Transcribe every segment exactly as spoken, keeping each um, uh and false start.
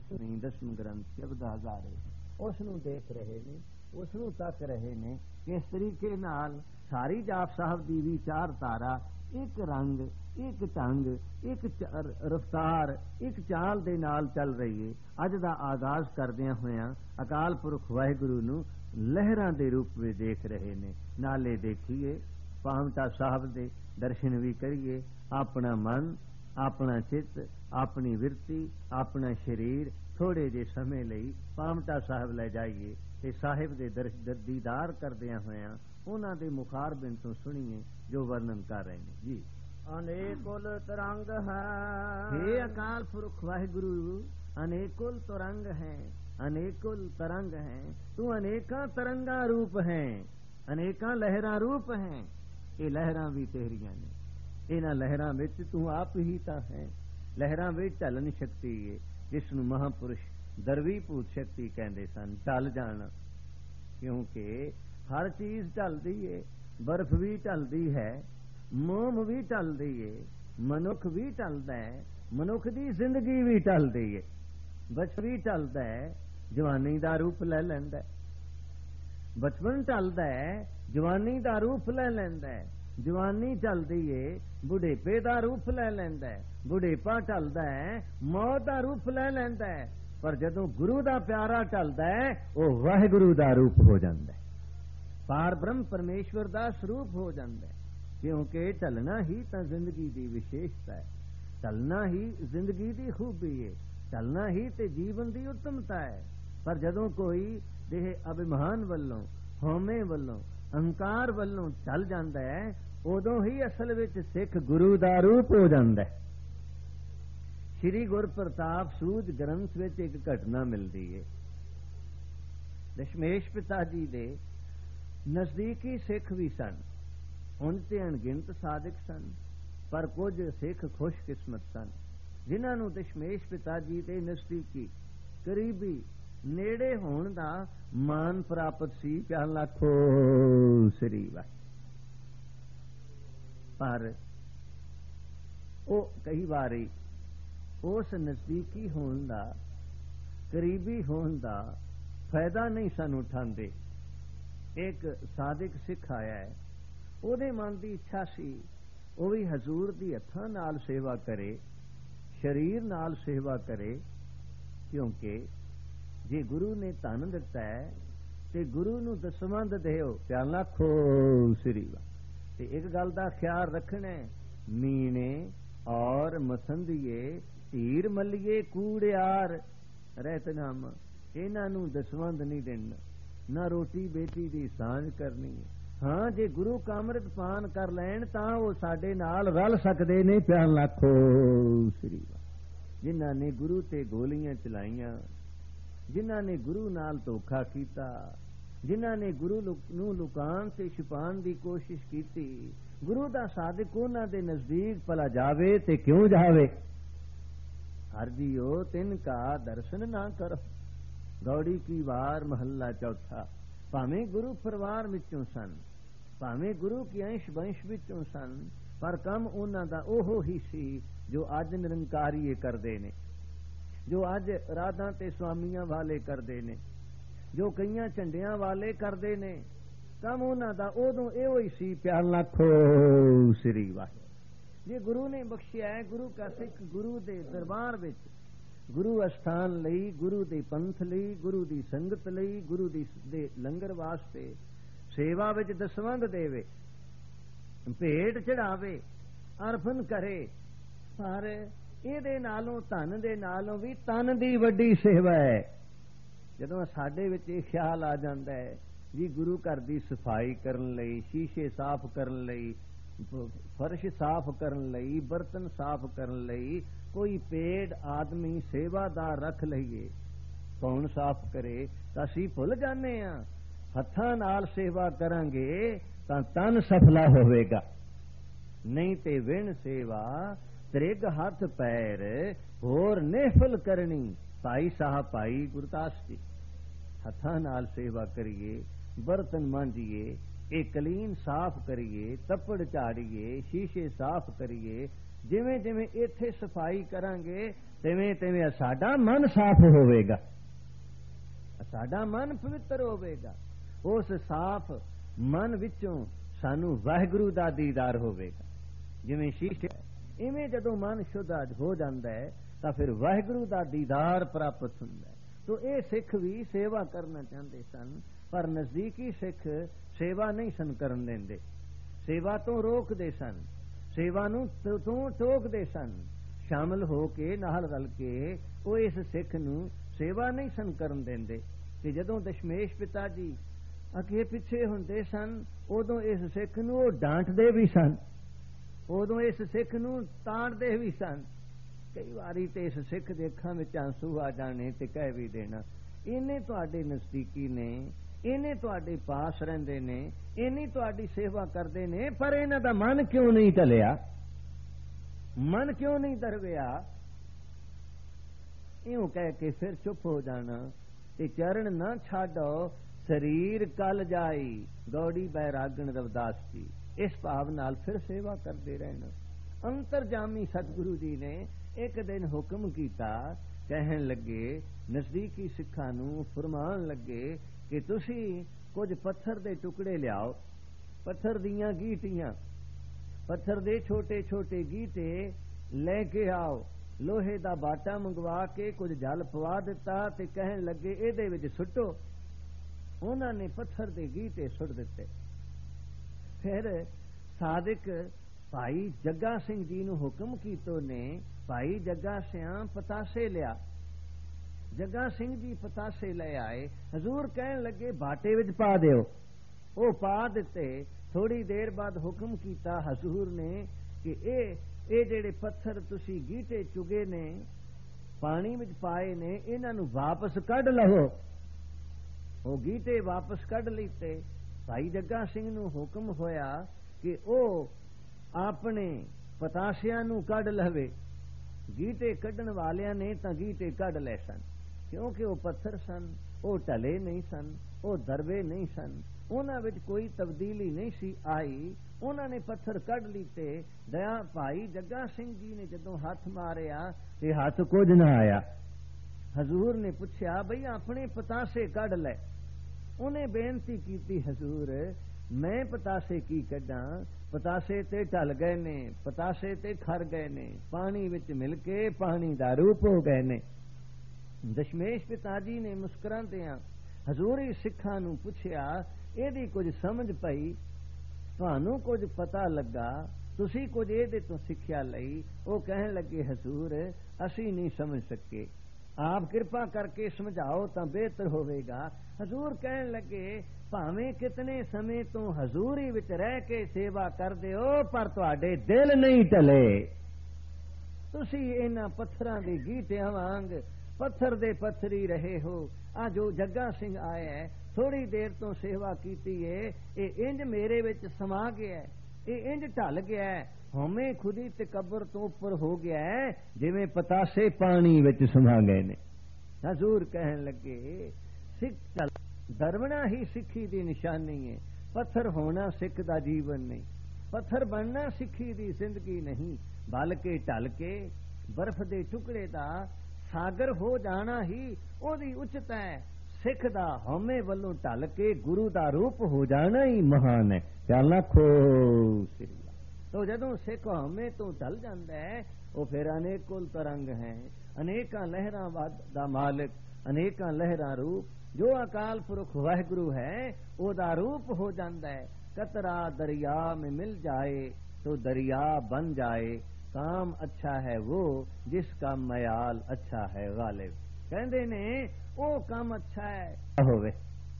ਨਹੀਂ ਦਸਮ ਗ੍ਰੰਥ ਸ਼ਬਦ ਹਜ਼ਾਰੇ ਉਸ ਨੂੰ ਦੇਖ ਰਹੇ ਨੇ, ਉਸ ਨੂੰ ਤੱਕ ਰਹੇ ਨੇ। ਕਿਸ ਤਰੀਕੇ ਨਾਲ ਸਾਰੀ ਜਾਪ ਸਾਹਿਬ ਦੀ ਵਿਚਾਰਧਾਰਾ ਇੱਕ ਰੰਗ, ਇੱਕ ਢੰਗ, ਇੱਕ ਰਫਤਾਰ, ਇੱਕ ਚਾਲ ਦੇ ਨਾਲ ਚੱਲ ਰਹੀ ਹੈ। ਅੱਜ ਦਾ ਆਗਾਜ਼ ਕਰਦਿਆਂ ਹੋਇਆਂ ਅਕਾਲ ਪੁਰਖ ਵਾਹਿਗੁਰੂ ਨੂੰ ਲਹਿਰਾਂ ਦੇ ਰੂਪ ਵਿੱਚ ਦੇਖ ਰਹੇ ਨੇ। ਨਾਲੇ ਦੇਖੀਏ ਪਾਵੰਟਾ ਸਾਹਿਬ ਦੇ ਦਰਸ਼ਨ ਵੀ ਕਰੀਏ। ਆਪਣਾ ਮਨ, ਆਪਣਾ ਚਿੱਤ, ਆਪਣੀ ਵਿਰਤੀ, ਆਪਣਾ ਸਰੀਰ ਥੋੜੇ ਜਿਹੇ ਸਮੇਂ ਲਈ ਪਾਵੰਟਾ ਸਾਹਿਬ ਲੈ ਜਾਈਏ ਤੇ ਸਾਹਿਬ ਦੇ ਦੀਦਾਰ ਕਰਦਿਆਂ ਹੋਇਆਂ ਉਹਨਾਂ ਦੇ ਮੁਖਾਰਬਿੰਦ ਤੋਂ ਸੁਣੀਏ ਜੋ ਵਰਣਨ ਕਰ ਰਹੇ ਨੇ ਜੀ। ਅਨੇਕੁਲ ਤਰੰਗ ਹੈ, हे ਅਕਾਲ ਪੁਰਖ ਵਾਹਿਗੁਰੂ, ਅਨੇਕੁਲ ਤਰੰਗ ਹੈ, ਅਨੇਕੁਲ ਤਰੰਗ ਹੈ। ਤੂੰ ਅਨੇਕਾਂ ਤਰੰਗਾਂ ਰੂਪ ਹੈ, ਅਨੇਕਾਂ ਲਹਿਰਾਂ ਰੂਪ ਹੈ। ਇਹ ਲਹਿਰਾਂ ਵੀ ਤੇਰੀਆਂ ਨੇ। ਇਹਨਾਂ ਲਹਿਰਾਂ ਵਿੱਚ ਤੂੰ ਆਪ ਹੀ ਤਾਂ ਹੈ। ਲਹਿਰਾਂ ਵਿੱਚ ਢਲਣ ਸ਼ਕਤੀ ਹੈ, ਜਿਸ ਨੂੰ ਮਹਾਪੁਰਸ਼ ਦਰਵੀ ਭੂਤ ਸ਼ਕਤੀ ਕਹਿੰਦੇ ਸਨ। ਢਲ ਜਾਣਾ, ਕਿਉਂਕਿ ਹਰ ਚੀਜ਼ ਢਲਦੀ ਏ। ਬਰਫ਼ ਵੀ ਢਲਦੀ ਹੈ, ਮੋਮ ਵੀ ਢਲਦੀ ਏ, ਮਨੁੱਖ ਵੀ ਢਲਦਾ ਹੈ, ਮਨੁੱਖ ਦੀ ਜ਼ਿੰਦਗੀ ਵੀ ਢਲਦੀ ਏ। ਬਚਪਨ ਵੀ ਢਲਦਾ ਹੈ, ਜਵਾਨੀ ਦਾ ਰੂਪ ਲੈ ਲੈਂਦਾ। ਬਚਪਨ ਢਲਦਾ ਹੈ, ਜਵਾਨੀ ਦਾ ਰੂਪ ਲੈ ਲੈਂਦਾ ਹੈ। ਜਵਾਨੀ ਢਲਦੀ ਏ, ਬੁਢੇਪੇ ਦਾ ਰੂਪ ਲੈ ਲੈਂਦਾ ਹੈ। ਬੁਢੇਪਾ ਢਲਦਾ ਹੈ, ਮੌਤ ਦਾ ਰੂਪ ਲੈ ਲੈਂਦਾ ਹੈ। ਪਰ ਜਦੋਂ ਗੁਰੂ ਦਾ ਪਿਆਰਾ ਢਲਦਾ ਹੈ, ਉਹ ਵਾਹਿਗੁਰੂ ਦਾ ਰੂਪ ਹੋ ਜਾਂਦਾ ਹੈ, ਪਾਰ ਬ੍ਰਹਮ ਪਰਮੇਸ਼ਵਰ ਦਾ ਸਰੂਪ ਹੋ ਜਾਂਦਾ ਹੈ। ਕਿਉਂਕਿ ਢਲਣਾ ਹੀ ਤਾਂ ਜ਼ਿੰਦਗੀ ਦੀ ਵਿਸ਼ੇਸ਼ਤਾ ਹੈ, ਢਲਣਾ ਹੀ ਜ਼ਿੰਦਗੀ ਦੀ ਖੂਬੀ ਹੈ, ਢਲਣਾ ਹੀ ਤੇ ਜੀਵਨ ਦੀ ਉੱਤਮਤਾ ਹੈ। ਪਰ ਜਦੋਂ ਕੋਈ ਦੇਹ ਅਭਿਮਾਨ ਵੱਲੋਂ, ਹਉਮੈ ਵੱਲੋਂ, ਅਹੰਕਾਰ ਵੱਲੋਂ ਢਲ ਜਾਂਦਾ ਹੈ, ਉਦੋਂ ਹੀ ਅਸਲ ਵਿੱਚ ਸਿੱਖ ਗੁਰੂ ਦਾ ਰੂਪ ਹੋ ਜਾਂਦਾ ਹੈ। ਸ਼੍ਰੀ ਗੁਰ ਪ੍ਰਤਾਪ ਸੂਝ ਗ੍ਰੰਥ ਵਿੱਚ ਇੱਕ ਘਟਨਾ ਮਿਲਦੀ ਹੈ। ਦਸ਼ਮੇਸ਼ ਪਿਤਾ ਜੀ ਦੇ ਨਜ਼ਦੀਕੀ ਸਿੱਖ ਵੀ ਸਨ। ਹੁਣ ਤੇ ਅਣਗਿਣਤ ਸਾਧਕ ਸਨ, ਪਰ ਕੁਝ ਸਿੱਖ ਖੁਸ਼ਕਿਸਮਤ ਸਨ ਜਿਨ੍ਹਾਂ ਨੂੰ ਦਸ਼ਮੇਸ਼ ਪਿਤਾ ਜੀ ਦੇ ਨਜ਼ਦੀਕੀ, ਕਰੀਬੀ, ਨੇੜੇ ਹੋਣ ਦਾ ਮਾਨ ਪ੍ਰਾਪਤ ਸੀ। ਪਿਆ ਲੱਖੋ ਸ੍ਰੀ ਵਾਹਿਗੁਰੂ। ਪਰ ਉਹ ਕਈ ਵਾਰੀ ਉਸ ਨਜ਼ਦੀਕੀ ਹੋਣ ਦਾ, ਕਰੀਬੀ ਹੋਣ ਦਾ ਫਾਇਦਾ ਨਹੀਂ ਸਨ ਉਠਾਉਂਦੇ। ਇੱਕ ਸਾਧਕ ਸਿੱਖ ਆਇਆ ਹੈ, ਉਹਦੇ ਮਨ ਦੀ ਇੱਛਾ ਸੀ ਉਹ ਵੀ ਹਜ਼ੂਰ ਦੀ ਹੱਥਾਂ ਨਾਲ ਸੇਵਾ ਕਰੇ, ਸਰੀਰ ਨਾਲ ਸੇਵਾ ਕਰੇ। ਕਿਉਂਕਿ ਜੇ ਗੁਰੂ ਨੇ ਧਨ ਦਿੱਤਾ ਹੈ ਤੇ ਗੁਰੂ ਨੂੰ ਦਸਵੰਧ ਦਿਓ। ਪਿਆਲਾ ਖੋ ਸ੍ਰੀ ਵਾ। ਤੇ ਇੱਕ ਗੱਲ ਦਾ ਖਿਆਲ ਰੱਖਣਾ, ਮੀਣੇ ਔਰ ਮਸੰਦੀਏ, ਧੀਰ ਮੱਲੀਏ, ਕੂੜਿਆਰ, ਰਹਿਤਨਾਮਾ, ਇਹਨਾਂ ਨੂੰ ਦਸਵੰਧ ਨਹੀਂ ਦੇਣਾ, ਨਾ ਰੋਟੀ ਬੇਟੀ ਦੀ ਸਾਂਝ ਕਰਨੀ ਹੈ। ਹਾਂ, ਜੇ ਗੁਰੂ ਕਾ ਅੰਮ੍ਰਿਤ ਪਾਨ ਕਰ ਲੈਣ ਤਾਂ ਉਹ ਸਾਡੇ ਨਾਲ ਰਲ ਸਕਦੇ ਨੇ। ਪਿਆਰ ਲੱਖੋ ਸ੍ਰੀ ਵਾ। ਜਿਨ੍ਹਾਂ ਨੇ ਗੁਰੂ ਤੇ ਗੋਲੀਆਂ ਚਲਾਈਆਂ, ਜਿਨ੍ਹਾਂ ਨੇ ਗੁਰੂ ਨਾਲ ਧੋਖਾ ਕੀਤਾ, ਜਿਨ੍ਹਾਂ ਨੇ ਗੁਰੂ ਨੂੰ ਲੁਕਾਉਣ ਤੇ ਛੁਪਾਉਣ ਦੀ ਕੋਸ਼ਿਸ਼ ਕੀਤੀ, ਗੁਰੂ ਦਾ ਸਾਧਕ ਉਹਨਾਂ ਦੇ ਨਜ਼ਦੀਕ ਭਲਾ ਜਾਵੇ ਤੇ ਕਿਉਂ ਜਾਵੇ। ਹਰ ਜੀਓ ਤਿੰਨ ਕਾ ਦਰਸ਼ਨ ਨਾ ਕਰੋ। ਗੌੜੀ ਕੀ ਵਾਰ ਮਹੱਲਾ ਚੌਥਾ। ਭਾਵੇਂ ਗੁਰੂ ਪਰਿਵਾਰ ਵਿੱਚੋਂ ਸਨ, ਭਾਵੇਂ ਗੁਰੂ ਕੀ ਅੰਸ਼ ਵੰਸ਼ ਵਿੱਚੋਂ ਸਨ, ਪਰ ਕੰਮ ਉਹਨਾਂ ਦਾ ਉਹ ਹੀ ਸੀ ਜੋ ਅੱਜ ਨਿਰੰਕਾਰੀਏ ਕਰਦੇ ਨੇ, ਜੋ ਅੱਜ ਰਾਧਾ ਤੇ ਸਵਾਮੀਆਂ ਵਾਲੇ ਕਰਦੇ ਨੇ, ਜੋ ਕਈਆਂ ਝੰਡਿਆਂ ਵਾਲੇ ਕਰਦੇ ਨੇ। ਕੰਮ ਉਹਨਾਂ ਦਾ ਉਦੋਂ ਇਹੋ ਹੀ ਸੀ। ਪਿਆਰ ਲੱਖੋ ਸ੍ਰੀ ਵਾਹਿਗੁਰੂ। ਜੇ ਗੁਰੂ ਨੇ ਬਖਸ਼ਿਆ ਹੈ, ਗੁਰੂ ਕਾ ਸਿੱਖ ਗੁਰੂ ਦੇ ਦਰਬਾਰ ਵਿੱਚ, ਗੁਰੂ ਅਸਥਾਨ ਲਈ, ਗੁਰੂ ਦੇ ਪੰਥ ਲਈ, ਗੁਰੂ ਦੀ ਸੰਗਤ ਲਈ, ਗੁਰੂ ਦੀ ਦੇ ਲੰਗਰ ਵਾਸਤੇ ਸੇਵਾ ਵਿੱਚ ਦਸਵੰਧ ਦੇਵੇ, ਭੇਟ ਚੜਾਵੇ, ਅਰਪਣ ਕਰੇ। ਪਰ ਇਹਦੇ ਨਾਲੋਂ, ਧਨ ਦੇ ਨਾਲੋਂ ਵੀ ਤਨ ਦੀ ਵੱਡੀ ਸੇਵਾ ਹੈ। ਜਦੋਂ ਸਾਡੇ ਵਿੱਚ ਇਹ ਖਿਆਲ ਆ ਜਾਂਦਾ ਹੈ ਜੀ ਗੁਰੂ ਘਰ ਦੀ ਸਫਾਈ ਕਰਨ ਲਈ, ਸ਼ੀਸ਼ੇ ਸਾਫ਼ ਕਰਨ ਲਈ, ਫਰਸ਼ ਸਾਫ਼ ਕਰਨ ਲਈ, ਬਰਤਨ ਸਾਫ਼ ਕਰਨ ਲਈ ਕੋਈ ਪੇੜ ਆਦਮੀ ਸੇਵਾਦਾਰ ਰੱਖ ਲਈਏ, ਕੌਣ ਸਾਫ਼ ਕਰੇ, ਤਾਂ ਅਸੀਂ ਭੁੱਲ ਜਾਂਦੇ ਹਾਂ। ਹੱਥਾਂ ਨਾਲ ਸੇਵਾ ਕਰਾਂਗੇ ਤਾਂ ਤਨ ਸਫਲਾ ਹੋਵੇਗਾ, ਨਹੀਂ ਤੇ ਵਿਣ ਸੇਵਾ ਤ੍ਰਿਗ ਹੱਥ ਪੈਰ ਹੋਰ ਨਿਹਫਲ ਕਰਨੀ। ਭਾਈ ਸਾਹਿਬ ਭਾਈ ਗੁਰਦਾਸ ਜੀ। ਹੱਥਾਂ ਨਾਲ ਸੇਵਾ ਕਰੀਏ, ਬਰਤਨ ਮਾਂਜੀਏ, ਇਹ ਕਲੀਨ ਸਾਫ਼ ਕਰੀਏ, ਤੱਪੜ ਝਾੜੀਏ, ਸ਼ੀਸ਼ੇ ਸਾਫ਼ ਕਰੀਏ, ਜਿਵੇਂ ਜਿਵੇਂ ਇੱਥੇ ਸਫਾਈ ਕਰਾਂਗੇ ਤਿਵੇਂ ਤਿਵੇਂ ਸਾਡਾ ਮਨ ਸਾਫ਼ ਹੋਵੇਗਾ, ਸਾਡਾ ਮਨ ਪਵਿੱਤਰ ਹੋਵੇਗਾ। ਉਸ ਸਾਫ਼ ਮਨ ਵਿੱਚੋਂ ਸਾਨੂੰ ਵਾਹਿਗੁਰੂ ਦਾ ਦੀਦਾਰ ਹੋਵੇਗਾ। ਜਿਵੇਂ ਸ਼ੀਸ਼ੇ ਇਵੇਂ ਜਦੋਂ ਮਨ ਸ਼ੁੱਧ ਹੋ ਜਾਂਦਾ ਹੈ ਤਾਂ ਫਿਰ ਵਾਹਿਗੁਰੂ ਦਾ ਦੀਦਾਰ ਪ੍ਰਾਪਤ ਹੁੰਦਾ ਹੈ। ਤੋ ਇਹ ਸਿੱਖ ਵੀ ਸੇਵਾ ਕਰਨਾ ਚਾਹੁੰਦੇ ਸਨ, ਪਰ ਨਜ਼ਦੀਕੀ ਸਿੱਖ ਸੇਵਾ ਨਹੀਂ ਸਨ ਕਰਨ ਦਿੰਦੇ, ਸੇਵਾ ਤੋਂ ਰੋਕਦੇ ਸਨ, ਸੇਵਾ ਨੂੰ ਤੋਂ ਟੋਕਦੇ ਸਨ। ਸ਼ਾਮਲ ਹੋ ਕੇ ਨਾਲ ਰਲ ਕੇ ਉਹ ਇਸ ਸਿੱਖ ਨੂੰ ਸੇਵਾ ਨਹੀਂ ਸਨ ਕਰਨ ਦਿੰਦੇ। ਤੇ ਜਦੋਂ ਦਸ਼ਮੇਸ਼ ਪਿਤਾ ਜੀ ਅੱਗੇ ਪਿੱਛੇ ਹੁੰਦੇ ਸਨ ਉਦੋਂ ਇਸ ਸਿੱਖ ਨੂੰ ਉਹ ਡਾਂਟਦੇ ਵੀ ਸਨ, ਉਦੋਂ ਇਸ ਸਿੱਖ ਨੂੰ ਤਾੜਦੇ ਵੀ ਸਨ। ਕਈ ਵਾਰੀ ਤੇ ਇਸ ਸਿੱਖ ਦੇ ਅੱਖਾਂ ਵਿੱਚ ਆਂਸੂ ਆ ਜਾਣੇ ਤੇ ਕਹਿ ਵੀ ਦੇਣਾ, ਇਹਨੇ ਤੁਹਾਡੇ ਨਜ਼ਦੀਕੀ ਨੇ, ਇਹਨੇ ਤੁਹਾਡੇ ਪਾਸ ਰਹਿੰਦੇ ਨੇ, ਇਹਨੀ ਤੁਹਾਡੀ ਸੇਵਾ ਕਰਦੇ ਨੇ, ਪਰ ਇਹਨਾਂ ਦਾ ਮਨ ਕਿਉਂ ਨਹੀਂ ਟਲਿਆ, ਮਨ ਕਿਉਂ ਨਹੀਂ ਦਰਵਿਆ। ਇਉਂ ਕਹਿ ਕੇ ਫਿਰ ਚੁੱਪ ਹੋ ਜਾਣਾ ਤੇ ਚਰਨ ਨਾ ਛਾਡੋ ਸਰੀਰ ਕਲ ਜਾਈ, ਗੌੜੀ ਬੈਰਾਗਣ ਰਵਿਦਾਸ ਜੀ। ਇਸ ਭਾਵ ਨਾਲ ਫਿਰ ਸੇਵਾ ਕਰਦੇ ਰਹਿਣਾ। ਅੰਤਰਜਾਮੀ ਸਤਿਗੁਰੂ ਜੀ ਨੇ ਇੱਕ ਦਿਨ ਹੁਕਮ ਕੀਤਾ, ਕਹਿਣ ਲੱਗੇ ਨਜ਼ਦੀਕੀ ਸਿੱਖਾਂ ਨੂੰ ਫਰਮਾਨ ਲੱਗੇ ਕਿ ਤੁਸੀਂ ਕੁਝ ਪੱਥਰ ਦੇ ਟੁਕੜੇ ਲਿਆਓ, ਪੱਥਰ ਦੀਆਂ ਗੀਟੀਆਂ, ਪੱਥਰ ਦੇ ਛੋਟੇ ਛੋਟੇ ਗੀਟੇ ਲੈ ਕੇ ਆਓ। ਲੋਹੇ ਦਾ ਬਾਟਾ ਮੰਗਵਾ ਕੇ ਕੁਝ ਜਲ ਪਵਾ ਦਿੱਤਾ ਤੇ ਕਹਿਣ ਲੱਗੇ ਇਹਦੇ ਵਿੱਚ ਸੁੱਟੋ। ਉਹਨਾਂ ਨੇ ਪੱਥਰ ਦੇ ਗੀਟੇ ਸੁੱਟ ਦਿੱਤੇ। ਫਿਰ ਸਾਦਿਕ ਭਾਈ ਜੱਗਾ ਸਿੰਘ ਜੀ ਨੂੰ ਹੁਕਮ ਕੀਤੋ ਨੇ, ਭਾਈ ਜੱਗਾ ਸਿਆਂ ਪਤਾਸੇ ਲਿਆ। ਜੱਗਾ ਸਿੰਘ ਜੀ ਪਤਾਸੇ ਲੈ ਆਏ। ਹਜ਼ੂਰ ਕਹਿਣ ਲੱਗੇ ਬਾਟੇ ਵਿੱਚ ਪਾ ਦਿਓ। ਉਹ ਪਾ ਦਿੱਤੇ। ਥੋੜੀ ਦੇਰ ਬਾਅਦ ਹੁਕਮ ਕੀਤਾ ਹਜ਼ੂਰ ਨੇ ਕਿ ਇਹ ਇਹ ਜਿਹੜੇ ਪੱਥਰ ਤੁਸੀਂ ਗੀਟੇ ਚੁਗੇ ਨੇ, ਪਾਣੀ ਵਿੱਚ ਪਾਏ ਨੇ, ਇਹਨਾਂ ਨੂੰ ਵਾਪਸ ਕੱਢ ਲਵੋ। ਉਹ ਗੀਟੇ ਵਾਪਸ ਕੱਢ ਲਿੱਤੇ। ਭਾਈ ਜੱਗਾ ਸਿੰਘ ਨੂੰ ਹੁਕਮ ਹੋਇਆ ਕਿ ਉਹ ਆਪਣੇ ਪਤਾਸਿਆਂ ਨੂੰ ਕੱਢ ਲਵੇ। ਗੀਟੇ ਕੱਢਣ ਵਾਲਿਆਂ ਨੇ ਤਾਂ ਗੀਟੇ ਕੱਢ ਲੈ ਸਨ, ਕਿਉਂਕਿ ਉਹ ਪੱਥਰ ਸਨ, ਉਹ ਢਲੇ ਨਹੀਂ ਸਨ, ਉਹ ਦਰਵੇ ਨਹੀਂ ਸਨ, ਉਹਨਾਂ ਵਿੱਚ ਕੋਈ ਤਬਦੀਲੀ ਨਹੀਂ ਸੀ ਆਈ। ਉਹਨਾਂ ਨੇ ਪੱਥਰ ਕੱਢ ਲਿੱਤੇ। ਦਇਆ ਭਾਈ ਜੱਗਾ ਸਿੰਘ ਜੀ ਨੇ ਜਦੋਂ ਹੱਥ ਮਾਰਿਆ ਤੇ ਹੱਥ ਕੁਝ ਨਾ ਆਇਆ। ਹਜ਼ੂਰ ਨੇ ਪੁੱਛਿਆ ਬਈ ਆਪਣੇ ਪਤਾਸੇ ਕੱਢ ਲੈ। ਉਹਨੇ ਬੇਨਤੀ ਕੀਤੀ, ਹਜ਼ੂਰ ਮੈਂ ਪਤਾਸੇ ਕੀ ਕੱਢਾਂ, ਪਤਾਸੇ ਤੇ ਢਲ ਗਏ ਨੇ, ਪਤਾਸੇ ਤੇ ਖਰ ਗਏ ਨੇ, ਪਾਣੀ ਵਿੱਚ ਮਿਲ ਕੇ ਪਾਣੀ ਦਾ ਰੂਪ ਹੋ ਗਏ ਨੇ। ਦਸ਼ਮੇਸ਼ ਪਿਤਾ ਜੀ ਨੇ ਮੁਸਕਰਾਉਂਦਿਆਂ ਹਜ਼ੂਰੀ ਸਿੱਖਾਂ ਨੂੰ ਪੁੱਛਿਆ, ਇਹਦੀ ਕੁਝ ਸਮਝ ਪਈ, ਤੁਹਾਨੂੰ ਕੁਝ ਪਤਾ ਲੱਗਾ, ਤੁਸੀਂ ਕੁਝ ਇਹਦੇ ਤੋਂ ਸਿੱਖਿਆ ਲਈ? ਉਹ ਕਹਿਣ ਲੱਗੇ ਹਜ਼ੂਰ ਅਸੀਂ ਨਹੀਂ ਸਮਝ ਸਕੇ, ਆਪ ਕਿਰਪਾ ਕਰਕੇ ਸਮਝਾਓ ਤਾਂ ਬਿਹਤਰ ਹੋਵੇਗਾ। ਹਜ਼ੂਰ ਕਹਿਣ ਲੱਗੇ ਭਾਵੇਂ ਕਿਤਨੇ ਸਮੇਂ ਤੋਂ ਹਜ਼ੂਰੀ ਵਿੱਚ ਰਹਿ ਕੇ ਸੇਵਾ ਕਰਦੇ ਹੋ, ਪਰ ਤੁਹਾਡੇ ਦਿਲ ਨਹੀਂ ਟਲੇ। ਤੁਸੀਂ ਇਹਨਾਂ ਪੱਥਰਾਂ ਦੇ ਗੀਟਿਆਂ ਵਾਂਗ ਪੱਥਰ ਦੇ ਪੱਥਰੀ ਰਹੇ ਹੋ। ਆ ਜੋ ਜੱਗਾ ਸਿੰਘ ਆਇਆ ਹੈ, ਥੋੜੀ ਦੇਰ ਤੋਂ ਸੇਵਾ ਕੀਤੀ ਏ, ਇਹ ਇੰਜ ਮੇਰੇ ਵਿੱਚ ਸਮਾ ਗਿਆ, ਇਹ ਇੰਜ ਢਲ ਗਿਆ, ਹਉਮੈ ਖੁਦੀ ਤਕੱਬਰ ਤੋਂ ਉੱਪਰ ਹੋ ਗਿਆ ਹੈ, ਜਿਵੇਂ ਪਤਾਸੇ ਪਾਣੀ ਵਿੱਚ ਸਮਾ ਗਏ ਨੇ। ਹਜ਼ੂਰ ਕਹਿਣ ਲੱਗੇ ਸਿੱਖ ਚਲ ਦਰਵਣਾ ਹੀ ਸਿੱਖੀ ਦੀ ਨਿਸ਼ਾਨੀ ਹੈ, ਪੱਥਰ ਹੋਣਾ ਸਿੱਖ ਦਾ ਜੀਵਨ ਨਹੀਂ, ਪੱਥਰ ਬਣਨਾ ਸਿੱਖੀ ਦੀ ਜ਼ਿੰਦਗੀ ਨਹੀਂ, ਬਲਕਿ ਢਲ ਕੇ ਬਰਫ਼ ਦੇ ਟੁਕੜੇ ਦਾ ਸਾਗਰ ਹੋ ਜਾਣਾ ਹੀ ਉਹਦੀ ਉਚਤਾ ਹੈ। ਸਿੱਖ ਦਾ ਹਉਮੈ ਵੱਲੋਂ ਢਲ ਕੇ ਗੁਰੂ ਦਾ ਰੂਪ ਹੋ ਜਾਣਾ ਹੀ ਮਹਾਨ ਹੈ। ਚੱਲਣਾ ਖੋ ਸਿਰ ਤੋ ਜਦੋਂ ਸਿੱਖ ਹਉਮੈ ਤੋਂ ਢਲ ਜਾਂਦਾ ਹੈ, ਉਹ ਫਿਰ ਅਨੇਕੁਲ ਤਰੰਗ ਹੈ, ਅਨੇਕਾਂ ਲਹਿਰਾਂ ਦਾ ਮਾਲਕ, ਅਨੇਕਾਂ ਲਹਿਰਾਂ ਰੂਪ ਜੋ ਅਕਾਲ ਪੁਰਖ ਵਾਹਿਗੁਰੂ ਹੈ ਉਹਦਾ ਰੂਪ ਹੋ ਜਾਂਦਾ ਹੈ। ਕਤਰਾ ਦਰਿਆ में मिल जाए तो दरिया बन जाए, काम अच्छा है वो जिसका मयाल अच्छा है गालिब। कहते ने वो काम अच्छा है होवे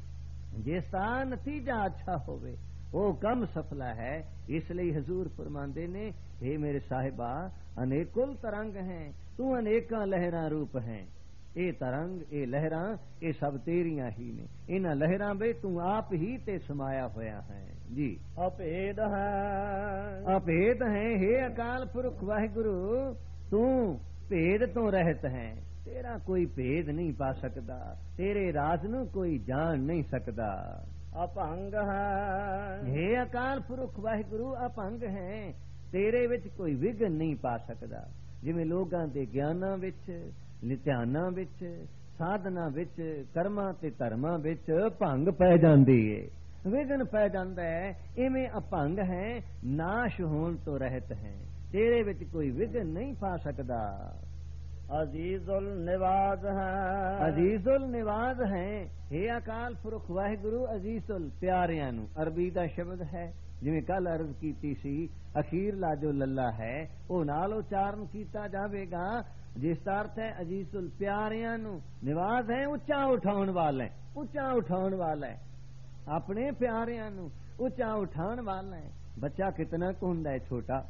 जिसका नतीजा अच्छा होवे, वो कम सफला है। इसलिए हजूर फरमाते ने, हे मेरे साहिबा अनेकुल तरंग हैं, तू अनेका लहरा रूप हैं। ਇਹ ਤਰੰਗ ਇਹ ਲਹਿਰਾਂ ਇਹ ਸਭ ਤੇਰੀਆਂ ਹੀ ਨੇ, ਇਹਨਾਂ ਲਹਿਰਾਂ ਵਿੱਚ ਤੂੰ ਆਪ ਹੀ ਤੇ ਸਮਾਇਆ ਹੋਇਆ ਹੈ ਜੀ। ਅਭੇਦ ਹੈ ਅਭੇਦ ਹੈ, हे ਅਕਾਲ ਪੁਰਖ ਵਾਹਿਗੁਰੂ ਤੂੰ ਭੇਦ ਤੋਂ ਰਹਿਤ ਹੈ, ਤੇਰਾ ਕੋਈ ਭੇਦ ਨਹੀਂ ਪਾ ਸਕਦਾ, ਤੇਰੇ ਰਾਜ਼ ਨੂੰ ਕੋਈ ਜਾਣ ਨਹੀਂ ਸਕਦਾ। ਅਭੰਗ ਹੈ, हे ਅਕਾਲ ਪੁਰਖ ਵਾਹਿਗੁਰੂ ਅਭੰਗ ਹੈ, तेरे विच कोई विघन नहीं पा सकदा। जिवें लोगां दे ज्ञानां विच, लित्यानां विच, साधना विच, कर्मां ते धर्मां विच भंग पै जांदी है, विघन पै जांदा है, इवें अभंग है, नाश होण तो रहत है। तेरे विच कोई विघन नहीं पा सकदा। अजीजुल निवाज है, अजीजुल निवाज है। हे अकाल पुरख वाहिगुरु अजीजुल प्यारिਆਂ ਨੂੰ ਅਰਬੀ ਦਾ ਸ਼ਬਦ ਹੈ। ਜਿਵੇਂ ਕੱਲ ਅਰਜ਼ ਕੀਤੀ ਸੀ, ਅਖੀਰਲਾ ਜੋ ਲੱਲਾ ਹੈ ਉਹ ਨਾਲ ਉਚਾਰਨ ਕੀਤਾ ਜਾਵੇਗਾ, ਜਿਸ ਦਾ ਅਰਥ ਹੈ ਅਜੀਜ਼ੁਲ ਪਿਆਰਿਆਂ ਨੂੰ। ਨਿਵਾਜ਼ ਹੈ ਉੱਚਾ ਉਠਾਉਣ ਵਾਲਾ ਹੈ, ਉੱਚਾ ਉਠਾਉਣ ਵਾਲਾ ਹੈ, ਆਪਣੇ ਪਿਆਰਿਆਂ ਨੂੰ ਉੱਚਾ ਉਠਾਉਣ ਵਾਲਾ ਹੈ। ਬੱਚਾ ਕਿਤਨਾ ਕੁ ਹੁੰਦਾ ਹੈ ਛੋਟਾ,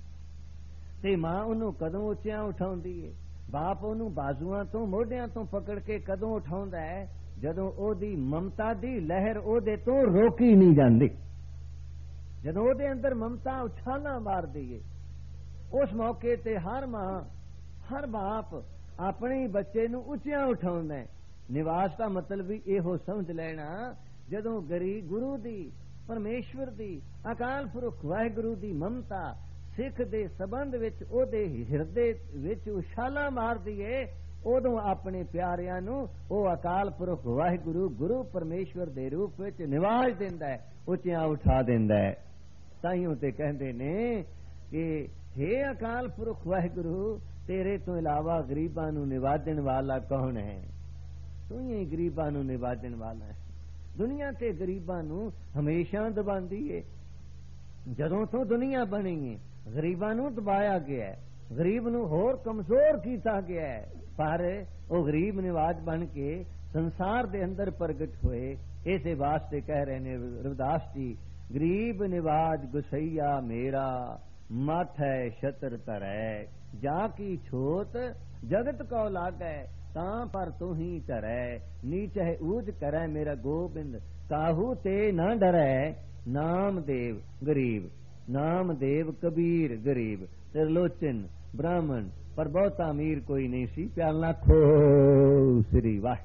ਤੇ ਮਾਂ ਉਹਨੂੰ ਕਦੋਂ ਉੱਚਾ ਉਠਾਉਂਦੀ ਹੈ, ਬਾਪ ਉਹਨੂੰ ਬਾਜ਼ੂਆਂ ਤੋਂ ਮੋਢਿਆਂ ਤੋਂ ਪਕੜ ਕੇ ਕਦੋਂ ਉਠਾਉਂਦਾ ਹੈ, ਜਦੋਂ ਉਹਦੀ ਮਮਤਾ ਦੀ ਲਹਿਰ ਉਹਦੇ ਤੋਂ ਰੋਕੀ ਨਹੀਂ ਜਾਂਦੀ, ਜਦੋਂ ਉਹਦੇ ਅੰਦਰ ਮਮਤਾ ਉਛਾਲਾਂ ਮਾਰਦੀ ਏ। ਉਸ ਮੌਕੇ ਤੇ ਹਰ ਮਾਂ ਹਰ ਬਾਪ ਆਪਣੇ ਬੱਚੇ ਨੂੰ ਉੱਚਿਆਂ ਉਠਾਉਂਦਾ ਹੈ। ਨਿਵਾਸ ਦਾ ਮਤਲਬ ਵੀ ਇਹੋ ਸਮਝ ਲੈਣਾ, ਜਦੋਂ ਗਰੀ ਗੁਰੂ ਦੀ, ਪਰਮੇਸ਼ਵਰ ਦੀ, ਅਕਾਲ ਪੁਰਖ ਵਾਹਿਗੁਰੂ ਦੀ ਮਮਤਾ ਸਿੱਖ ਦੇ ਸੰਬੰਧ ਵਿੱਚ ਉਹਦੇ ਹਿਰਦੇ ਵਿੱਚ ਉਛਾਲਾਂ ਮਾਰਦੀ ਏ, ਉਦੋਂ ਆਪਣੇ ਪਿਆਰਿਆਂ ਨੂੰ ਉਹ ਅਕਾਲ ਪੁਰਖ ਵਾਹਿਗੁਰੂ ਗੁਰੂ ਪਰਮੇਸ਼ਵਰ ਦੇ ਰੂਪ ਵਿੱਚ ਨਿਵਾਜ ਦਿੰਦਾ ਹੈ, ਉੱਚਿਆਂ ਉਠਾ ਦਿੰਦਾ ਹੈ। ਤਾਈਓ ਤੇ ਕਹਿੰਦੇ ਨੇ ਕਿ हे ਅਕਾਲ ਪੁਰਖ ਵਾਹਿਗੁਰੂ, ਤੇਰੇ ਤੋਂ ਇਲਾਵਾ ਗਰੀਬਾਂ ਨੂੰ ਨਿਵਾਜਣ ਵਾਲਾ ਕੌਣ ਹੈ? ਤੂੰ ਹੀ ਗਰੀਬਾਂ ਨੂੰ ਨਿਵਾਜਣ ਵਾਲਾ ਹੈ। ਦੁਨੀਆ ਤੇ ਗਰੀਬਾਂ ਨੂੰ ਹਮੇਸ਼ਾ ਦਬਾਉਂਦੀ ਏ। ਜਦੋਂ ਤੋਂ ਦੁਨੀਆ ਬਣੀ ਹੈ ਗਰੀਬਾਂ ਨੂੰ ਦਬਾਇਆ ਗਿਆ, ਗਰੀਬ ਨੂੰ ਹੋਰ ਕਮਜ਼ੋਰ ਕੀਤਾ ਗਿਆ, ਪਰ ਉਹ ਗਰੀਬ ਨਿਵਾਜ ਬਣ ਕੇ ਸੰਸਾਰ ਦੇ ਅੰਦਰ ਪ੍ਰਗਟ ਹੋਏ। ਇਸੇ ਵਾਸਤੇ ਕਹਿ ਰਹੇ ਨੇ ਰਵਿਦਾਸ ਜੀ, ਗਰੀਬ ਨਿਵਾਜ ਗੁਸਈਆ ਮੇਰਾ, ਮਾਥੈ ਛਤਰ ਧਰੈ, ਜਾ ਕੀ ਛੋਤ ਜਗਤ ਕੋ ਲਾਗੈ, ਤਾਂ ਪਰ ਤੂੰ ਹੀ ਧਰੈ, ਨੀਚਹਿ ਊਜ ਕਰੈ ਮੇਰਾ ਗੋਬਿੰਦ, ਕਾਹੂ ਤੇ ਨਾ ਡਰੈ। ਨਾਮਦੇਵ ਗਰੀਬ, ਨਾਮਦੇਵ ਕਬੀਰ ਗਰੀਬ, त्रिलोचन ब्राह्मण पर बहुत अमीर कोई नहीं सी। प्याला खो श्री वाह,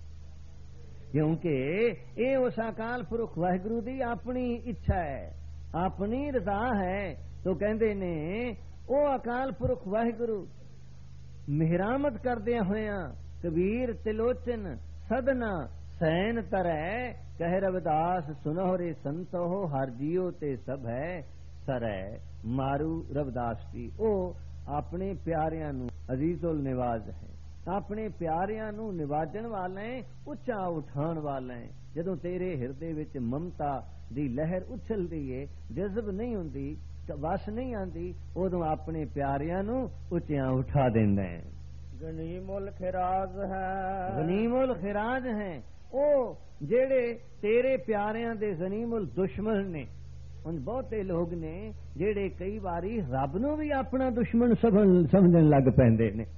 क्योंकि ये उस अकाल पुरख वाहिगुरु दी अपनी इच्छा है, अपनी रजा है। तो कहते ने ओ अकाल पुरख वाहिगुरु मेहरामत करदे होया कबीर त्रिलोचन सदना सैन तरह, कह रविदास सुनो रे संतो हर जियो ते सब है सरै। मारू रविदास जी ਉਹ ਆਪਣੇ ਪਿਆਰਿਆਂ ਨੂੰ ਅਜ਼ੀਜ਼ੁਲ ਨਿਵਾਜ਼ ਹੈ, ਆਪਣੇ ਪਿਆਰਿਆਂ ਨੂੰ ਨਿਵਾਜਣ ਵਾਲਾ ਹੈ, ਉੱਚਾ ਉਠਾਉਣ ਵਾਲਾ ਹੈ। ਜਦੋਂ ਤੇਰੇ ਹਿਰਦੇ ਵਿੱਚ ਮਮਤਾ ਦੀ ਲਹਿਰ ਉਛਲਦੀ ਏ, ਜਜ਼ਬ ਨਹੀਂ ਹੁੰਦੀ, ਵਸ ਨਹੀਂ ਆਂਦੀ, ਉਦੋਂ ਆਪਣੇ ਪਿਆਰਿਆਂ ਨੂੰ ਉੱਚਿਆਂ ਉਠਾ ਦਿੰਦਾ ਹੈ। ਗਨੀਮੁਲ ਖਿਰਾਜ਼ ਹੈ, ਗਨੀਮੁਲ ਖਿਰਾਜ਼ ਹੈ ਉਹ ਜਿਹੜੇ ਤੇਰੇ ਪਿਆਰਿਆਂ ਦੇ ਗਨੀਮੁਲ ਦੁਸ਼ਮਣ ਨੇ। ਹੁਣ ਬਹੁਤੇ ਲੋਕ ਨੇ ਜਿਹੜੇ ਕਈ ਵਾਰੀ ਰੱਬ ਨੂੰ ਵੀ ਆਪਣਾ ਦੁਸ਼ਮਣ ਸਮਝਣ ਲੱਗ ਪੈਂਦੇ ਨੇ।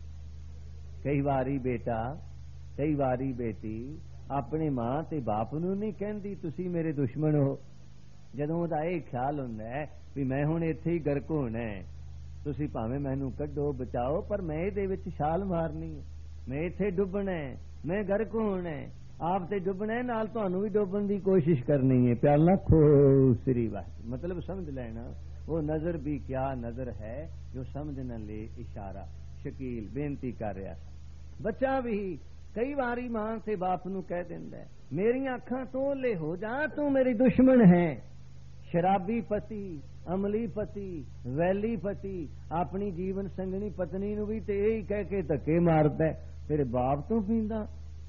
ਕਈ ਵਾਰੀ ਬੇਟਾ, ਕਈ ਵਾਰੀ ਬੇਟੀ ਆਪਣੇ ਮਾਂ ਤੇ ਬਾਪ ਨੂੰ ਨਹੀਂ ਕਹਿੰਦੀ ਤੁਸੀਂ ਮੇਰੇ ਦੁਸ਼ਮਣ ਹੋ। ਜਦੋਂ ਉਹਦਾ ਇਹ ਖਿਆਲ ਹੁੰਦਾ ਹੈ ਵੀ ਮੈਂ ਹੁਣ ਇੱਥੇ ਹੀ ਗਰਕ ਹੋਣਾ ਹੈ, ਤੁਸੀਂ ਭਾਵੇਂ ਮੈਨੂੰ ਕੱਢੋ ਬਚਾਓ, ਪਰ ਮੈਂ ਇਹਦੇ ਵਿੱਚ ਛਾਲ ਮਾਰਨੀ ਹੈ, ਮੈਂ ਇੱਥੇ ਡੁੱਬਣਾ ਹੈ, ਮੈਂ ਗਰਕ ਹੋਣਾ ਹੈ, ਆਪ ਤੇ ਡੁੱਬਣਾ ਨਾਲ ਤੁਹਾਨੂੰ ਵੀ ਡੁੱਬਣ ਦੀ ਕੋਸ਼ਿਸ਼ ਕਰਨੀ ਹੈ। प्याला खो श्री वाह, मतलब समझ लेना वो नजर भी क्या नजर है जो समझ न ले इशारा। शकील बेनती कर रहा, बच्चा भी कई बारी मां से बाप नू कह दिंदा है मेरी अखां तो ले हो जा, तू मेरी दुश्मन है। शराबी पति, अमली पति, वैली पति अपनी जीवन संगनी पत्नी नू भी ते यही कह के धक्के मारदा है, तेरे बाप तो पींदा,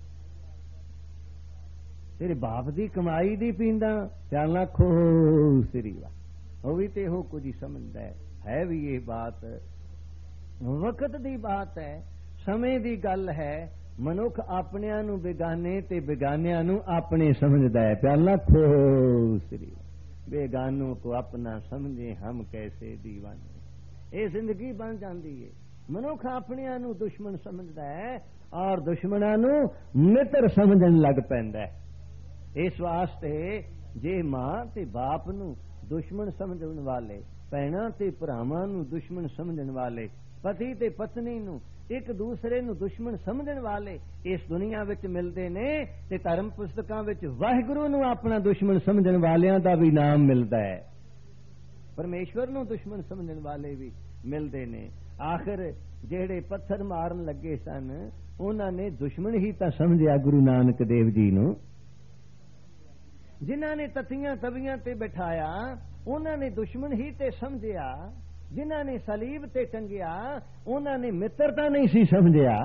तेरे बाप दी कमाई दी पींदा। प्याला खो श्री वाह, वो भी ते हो कुछ ही समझदा है, है भी ये बात वक्त दी बात है, समय दी गल है। मनुख अपनियां नू बेगाने ते बेगानियां नू अपने समझदा है। प्याला खो श्री वाह, बेगानों को अपना समझे हम कैसे दीवाने। ये जिंदगी बन जाती है। मनुख अपनियां नू दुश्मन समझदा है और दुश्मनां नू मित्र समझन लग पैंदा है। इस वास्ते जे मां ते बाप नू दुश्मन समझण वाले, भैणां ते भरावां नू दुश्मन समझण वाले, पति ते पत्नी नू एक दूसरे नू दुश्मन समझण वाले इस दुनिया विच मिलदे ने, ते धर्म पुस्तकां विच वाहिगुरू नू अपना दुश्मन समझण वालियां दा भी नाम मिलदा है। ਪਰਮੇਸ਼ਵਰ ਨੂੰ ਦੁਸ਼ਮਣ ਸਮਝਣ ਵਾਲੇ ਵੀ ਮਿਲਦੇ ਨੇ। ਆਖਿਰ ਜਿਹੜੇ ਪੱਥਰ ਮਾਰਨ ਲੱਗੇ ਸਨ ਉਹਨਾਂ ਨੇ ਦੁਸ਼ਮਣ ਹੀ ਤਾਂ ਸਮਝਿਆ ਗੁਰੂ ਨਾਨਕ ਦੇਵ ਜੀ ਨੂੰ। ਜਿਨ੍ਹਾਂ ਨੇ ਤਤੀਆਂ ਤਵੀਆਂ ਤੇ ਬਿਠਾਇਆ ਉਹਨਾਂ ਨੇ ਦੁਸ਼ਮਣ ਹੀ ਤੇ ਸਮਝਿਆ। ਜਿਨ੍ਹਾਂ ਨੇ ਸਲੀਬ ਤੇ ਟੰਗਿਆ ਉਹਨਾਂ ਨੇ ਮਿੱਤਰਤਾ ਨਹੀਂ ਸੀ ਸਮਝਿਆ।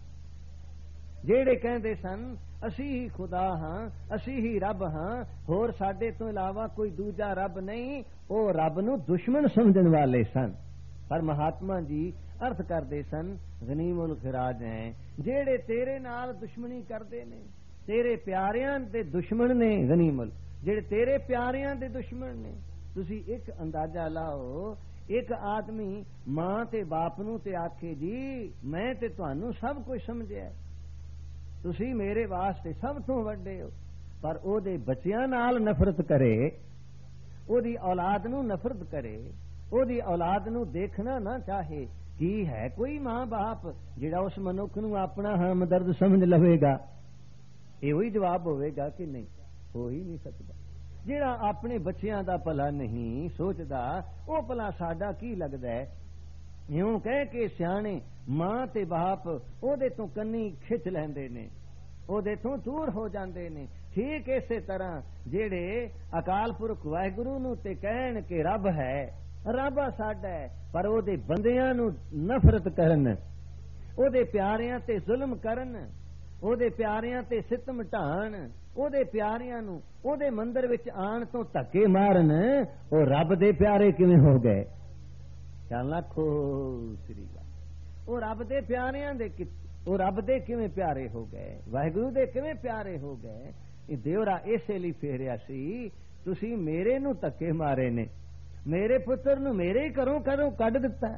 ਜਿਹੜੇ ਕਹਿੰਦੇ ਸਨ ਅਸੀਂ ਹੀ ਖੁਦਾ ਹਾਂ, ਅਸੀਂ ਹੀ ਰੱਬ ਹਾਂ, ਹੋਰ ਸਾਡੇ ਤੋਂ ਇਲਾਵਾ ਕੋਈ ਦੂਜਾ ਰੱਬ ਨਹੀਂ, ਉਹ ਰੱਬ ਨੂੰ ਦੁਸ਼ਮਣ ਸਮਝਣ ਵਾਲੇ ਸਨ। ਪਰ ਮਹਾਤਮਾ ਜੀ ਅਰਥ ਕਰਦੇ ਸਨ ਗਨੀਮੁਲ ਖਿਰਾਜ ਹੈ, ਜਿਹੜੇ ਤੇਰੇ ਨਾਲ ਦੁਸ਼ਮਣੀ ਕਰਦੇ ਨੇ, ਤੇਰੇ ਪਿਆਰਿਆਂ ਦੇ ਦੁਸ਼ਮਣ ਨੇ। ਗਨੀਮੁਲ ਜਿਹੜੇ ਤੇਰੇ ਪਿਆਰਿਆਂ ਦੇ ਦੁਸ਼ਮਣ ਨੇ। ਤੁਸੀਂ ਇੱਕ ਅੰਦਾਜ਼ਾ ਲਾਓ, ਇੱਕ ਆਦਮੀ ਮਾਂ ਤੇ ਬਾਪ ਨੂੰ ਤੇ ਆਖੇ ਜੀ ਮੈਂ ਤੇ ਤੁਹਾਨੂੰ ਸਭ ਕੁਝ ਸਮਝਿਆ, ਤੁਸੀਂ ਮੇਰੇ ਵਾਸਤੇ ਸਭ ਤੋਂ ਵੱਡੇ ਹੋ, ਪਰ ਉਹਦੇ ਬੱਚਿਆਂ ਨਾਲ ਨਫ਼ਰਤ ਕਰੇ, ਉਹਦੀ ਔਲਾਦ ਨੂੰ ਨਫ਼ਰਤ ਕਰੇ, ਉਹਦੀ ਔਲਾਦ ਨੂੰ ਦੇਖਣਾ ਨਾ ਚਾਹੇ, ਕੀ ਹੈ ਕੋਈ ਮਾਂ ਬਾਪ ਜਿਹੜਾ ਉਸ ਮਨੁੱਖ ਨੂੰ ਆਪਣਾ ਹਮਦਰਦ ਸਮਝ ਲਵੇਗਾ? ਇਹੋ ਹੀ ਜਵਾਬ ਹੋਵੇਗਾ ਕਿ ਨਹੀਂ, ਹੋ ਹੀ ਨਹੀਂ ਸਕਦਾ। ਜਿਹੜਾ ਆਪਣੇ ਬੱਚਿਆਂ ਦਾ ਭਲਾ ਨਹੀਂ ਸੋਚਦਾ ਉਹ ਭਲਾ ਸਾਡਾ ਕੀ ਲੱਗਦਾ ਹੈ? ਇਉਂ ਕਹਿ ਕੇ ਸਿਆਣੇ ਮਾਂ ਤੇ ਬਾਪ ਉਹਦੇ ਤੋਂ ਕੰਨੀ ਖਿੱਚ ਲੈਂਦੇ ਨੇ, ਉਹਦੇ ਤੋਂ ਦੂਰ ਹੋ ਜਾਂਦੇ ਨੇ। ਠੀਕ ਇਸੇ ਤਰ੍ਹਾਂ ਜਿਹੜੇ ਅਕਾਲ ਪੁਰਖ ਵਾਹਿਗੁਰੂ ਨੂੰ ਤੇ ਕਹਿਣ ਕਿ ਰੱਬ ਹੈ, ਰੱਬ ਸਾਡਾ ਹੈ, ਪਰ ਉਹਦੇ ਬੰਦਿਆਂ ਨੂੰ ਨਫ਼ਰਤ ਕਰਨ, ਉਹਦੇ ਪਿਆਰਿਆਂ ਤੇ ਜ਼ੁਲਮ ਕਰਨ, ਉਹਦੇ ਪਿਆਰਿਆਂ ਤੇ ਸਿਤਮ ਢਾਣ, ਉਹਦੇ ਪਿਆਰਿਆਂ ਨੂੰ ਉਹਦੇ ਮੰਦਰ ਵਿੱਚ ਆਣ ਤੋਂ ਧੱਕੇ ਮਾਰਨ, ਉਹ ਰੱਬ ਦੇ ਪਿਆਰੇ ਕਿਵੇਂ ਹੋ ਗਏ? ਚੱਲ ਲੱਖੋ ਸ੍ਰੀ ਵਾਹਿਗੁਰੂ। ਉਹ ਰੱਬ ਦੇ ਪਿਆਰਿਆਂ ਦੇ ਉਹ ਰੱਬ ਦੇ ਕਿਵੇਂ ਪਿਆਰੇ ਹੋ ਗਏ? ਵਾਹਿਗੁਰੂ ਦੇ ਕਿਵੇਂ ਪਿਆਰੇ ਹੋ ਗਏ? ਇਹ ਦਿਉਰਾ ਇਸੇ ਲਈ ਫੇਰਿਆ ਸੀ, ਤੁਸੀਂ ਮੇਰੇ ਨੂੰ ਧੱਕੇ ਮਾਰੇ ਨੇ, ਮੇਰੇ ਪੁੱਤਰ ਨੂੰ ਮੇਰੇ ਘਰੋਂ ਕਦੋਂ ਕੱਢ ਦਿੱਤਾ,